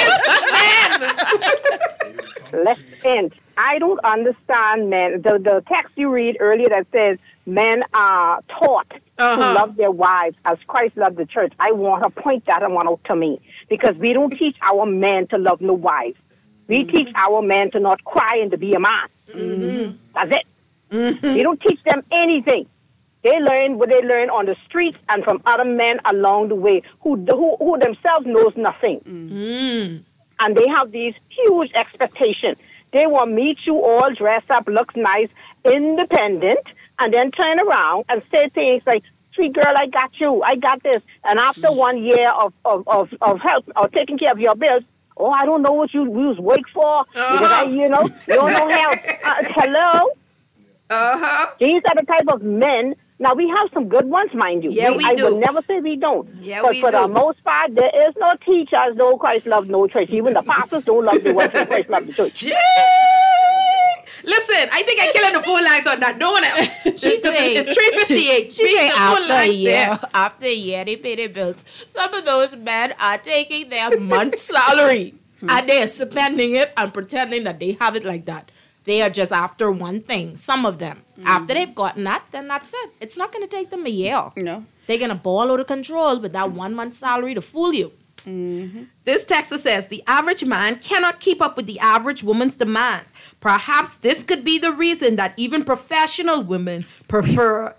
we is men. Listen, I don't understand men. The text you read earlier that says men are taught to love their wives as Christ loved the church. I want to point that out to me. Because we don't teach our men to love no wives. We teach our men to not cry and to be a man. That's it. We don't teach them anything. They learn what they learn on the streets and from other men along the way who themselves knows nothing. And they have these huge expectations. They will meet you all dressed up, looks nice, independent, and then turn around and say things like, sweet girl, I got you, I got this. And after 1 year of help or taking care of your bills, oh, I don't know what you was work for because you don't know help. Hello? These are the type of men. Now, we have some good ones, mind you. Yeah, we do. I would never say we don't. Yeah, but for the most part, there is no teachers, no Christ love, no church. Even the pastors don't love the one who Christ love the church. Listen, I think I'm killing the phone lines on that. No one else. She say it's 358. She say after a year, they pay their bills. Some of those men are taking their month's salary and they are spending it and pretending that they have it like that. They are just after one thing, some of them. After they've gotten that, then that's it. It's not going to take them a year. No. They're going to ball out of control with that 1 month salary to fool you. This texter says, the average man cannot keep up with the average woman's demands. Perhaps this could be the reason that even professional women prefer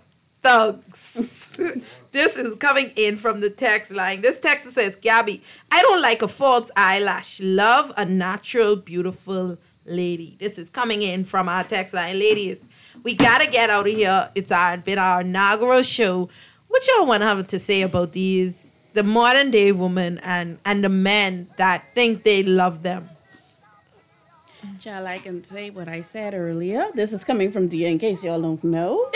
thugs. This is coming in from the text line. This text says, Gabby, I don't like a false eyelash. Love a natural, beautiful lady. This is coming in from our text line. Ladies, we got to get out of here. It's been our inaugural show. What y'all want to have to say about the modern day woman and the men that think they love them? Child, I can say what I said earlier. This is coming from Dia in case y'all don't know.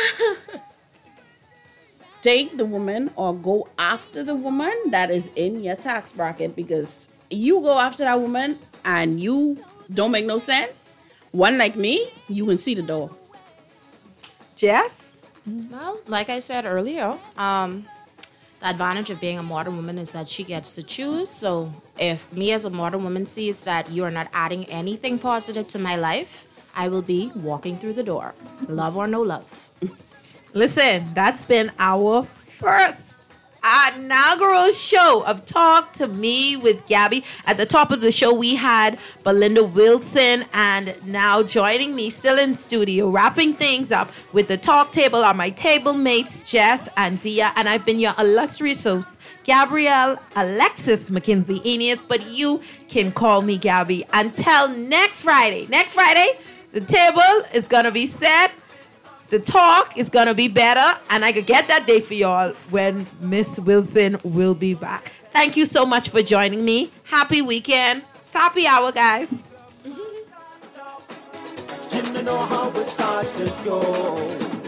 Take the woman or go after the woman that is in your tax bracket, because you go after that woman and you don't make no sense. One like me, you can see the door. Jess? Well, like I said earlier, the advantage of being a modern woman is that she gets to choose. So if me as a modern woman sees that you are not adding anything positive to my life, I will be walking through the door. Love or no love. Listen, that's been our first inaugural show of Talk to Me with Gabby. At the top of the show, we had Belinda Wilson, and now joining me still in studio, wrapping things up with the talk table are my table mates, Jess and Dia, and I've been your illustrious host, Gabrielle Alexis McKinsey Aeneas, but you can call me Gabby. Until next Friday, the table is going to be set. The talk is going to be better, and I could get that date for y'all when Miss Wilson will be back. Thank you so much for joining me. Happy weekend. Happy hour, guys. You know how massage go.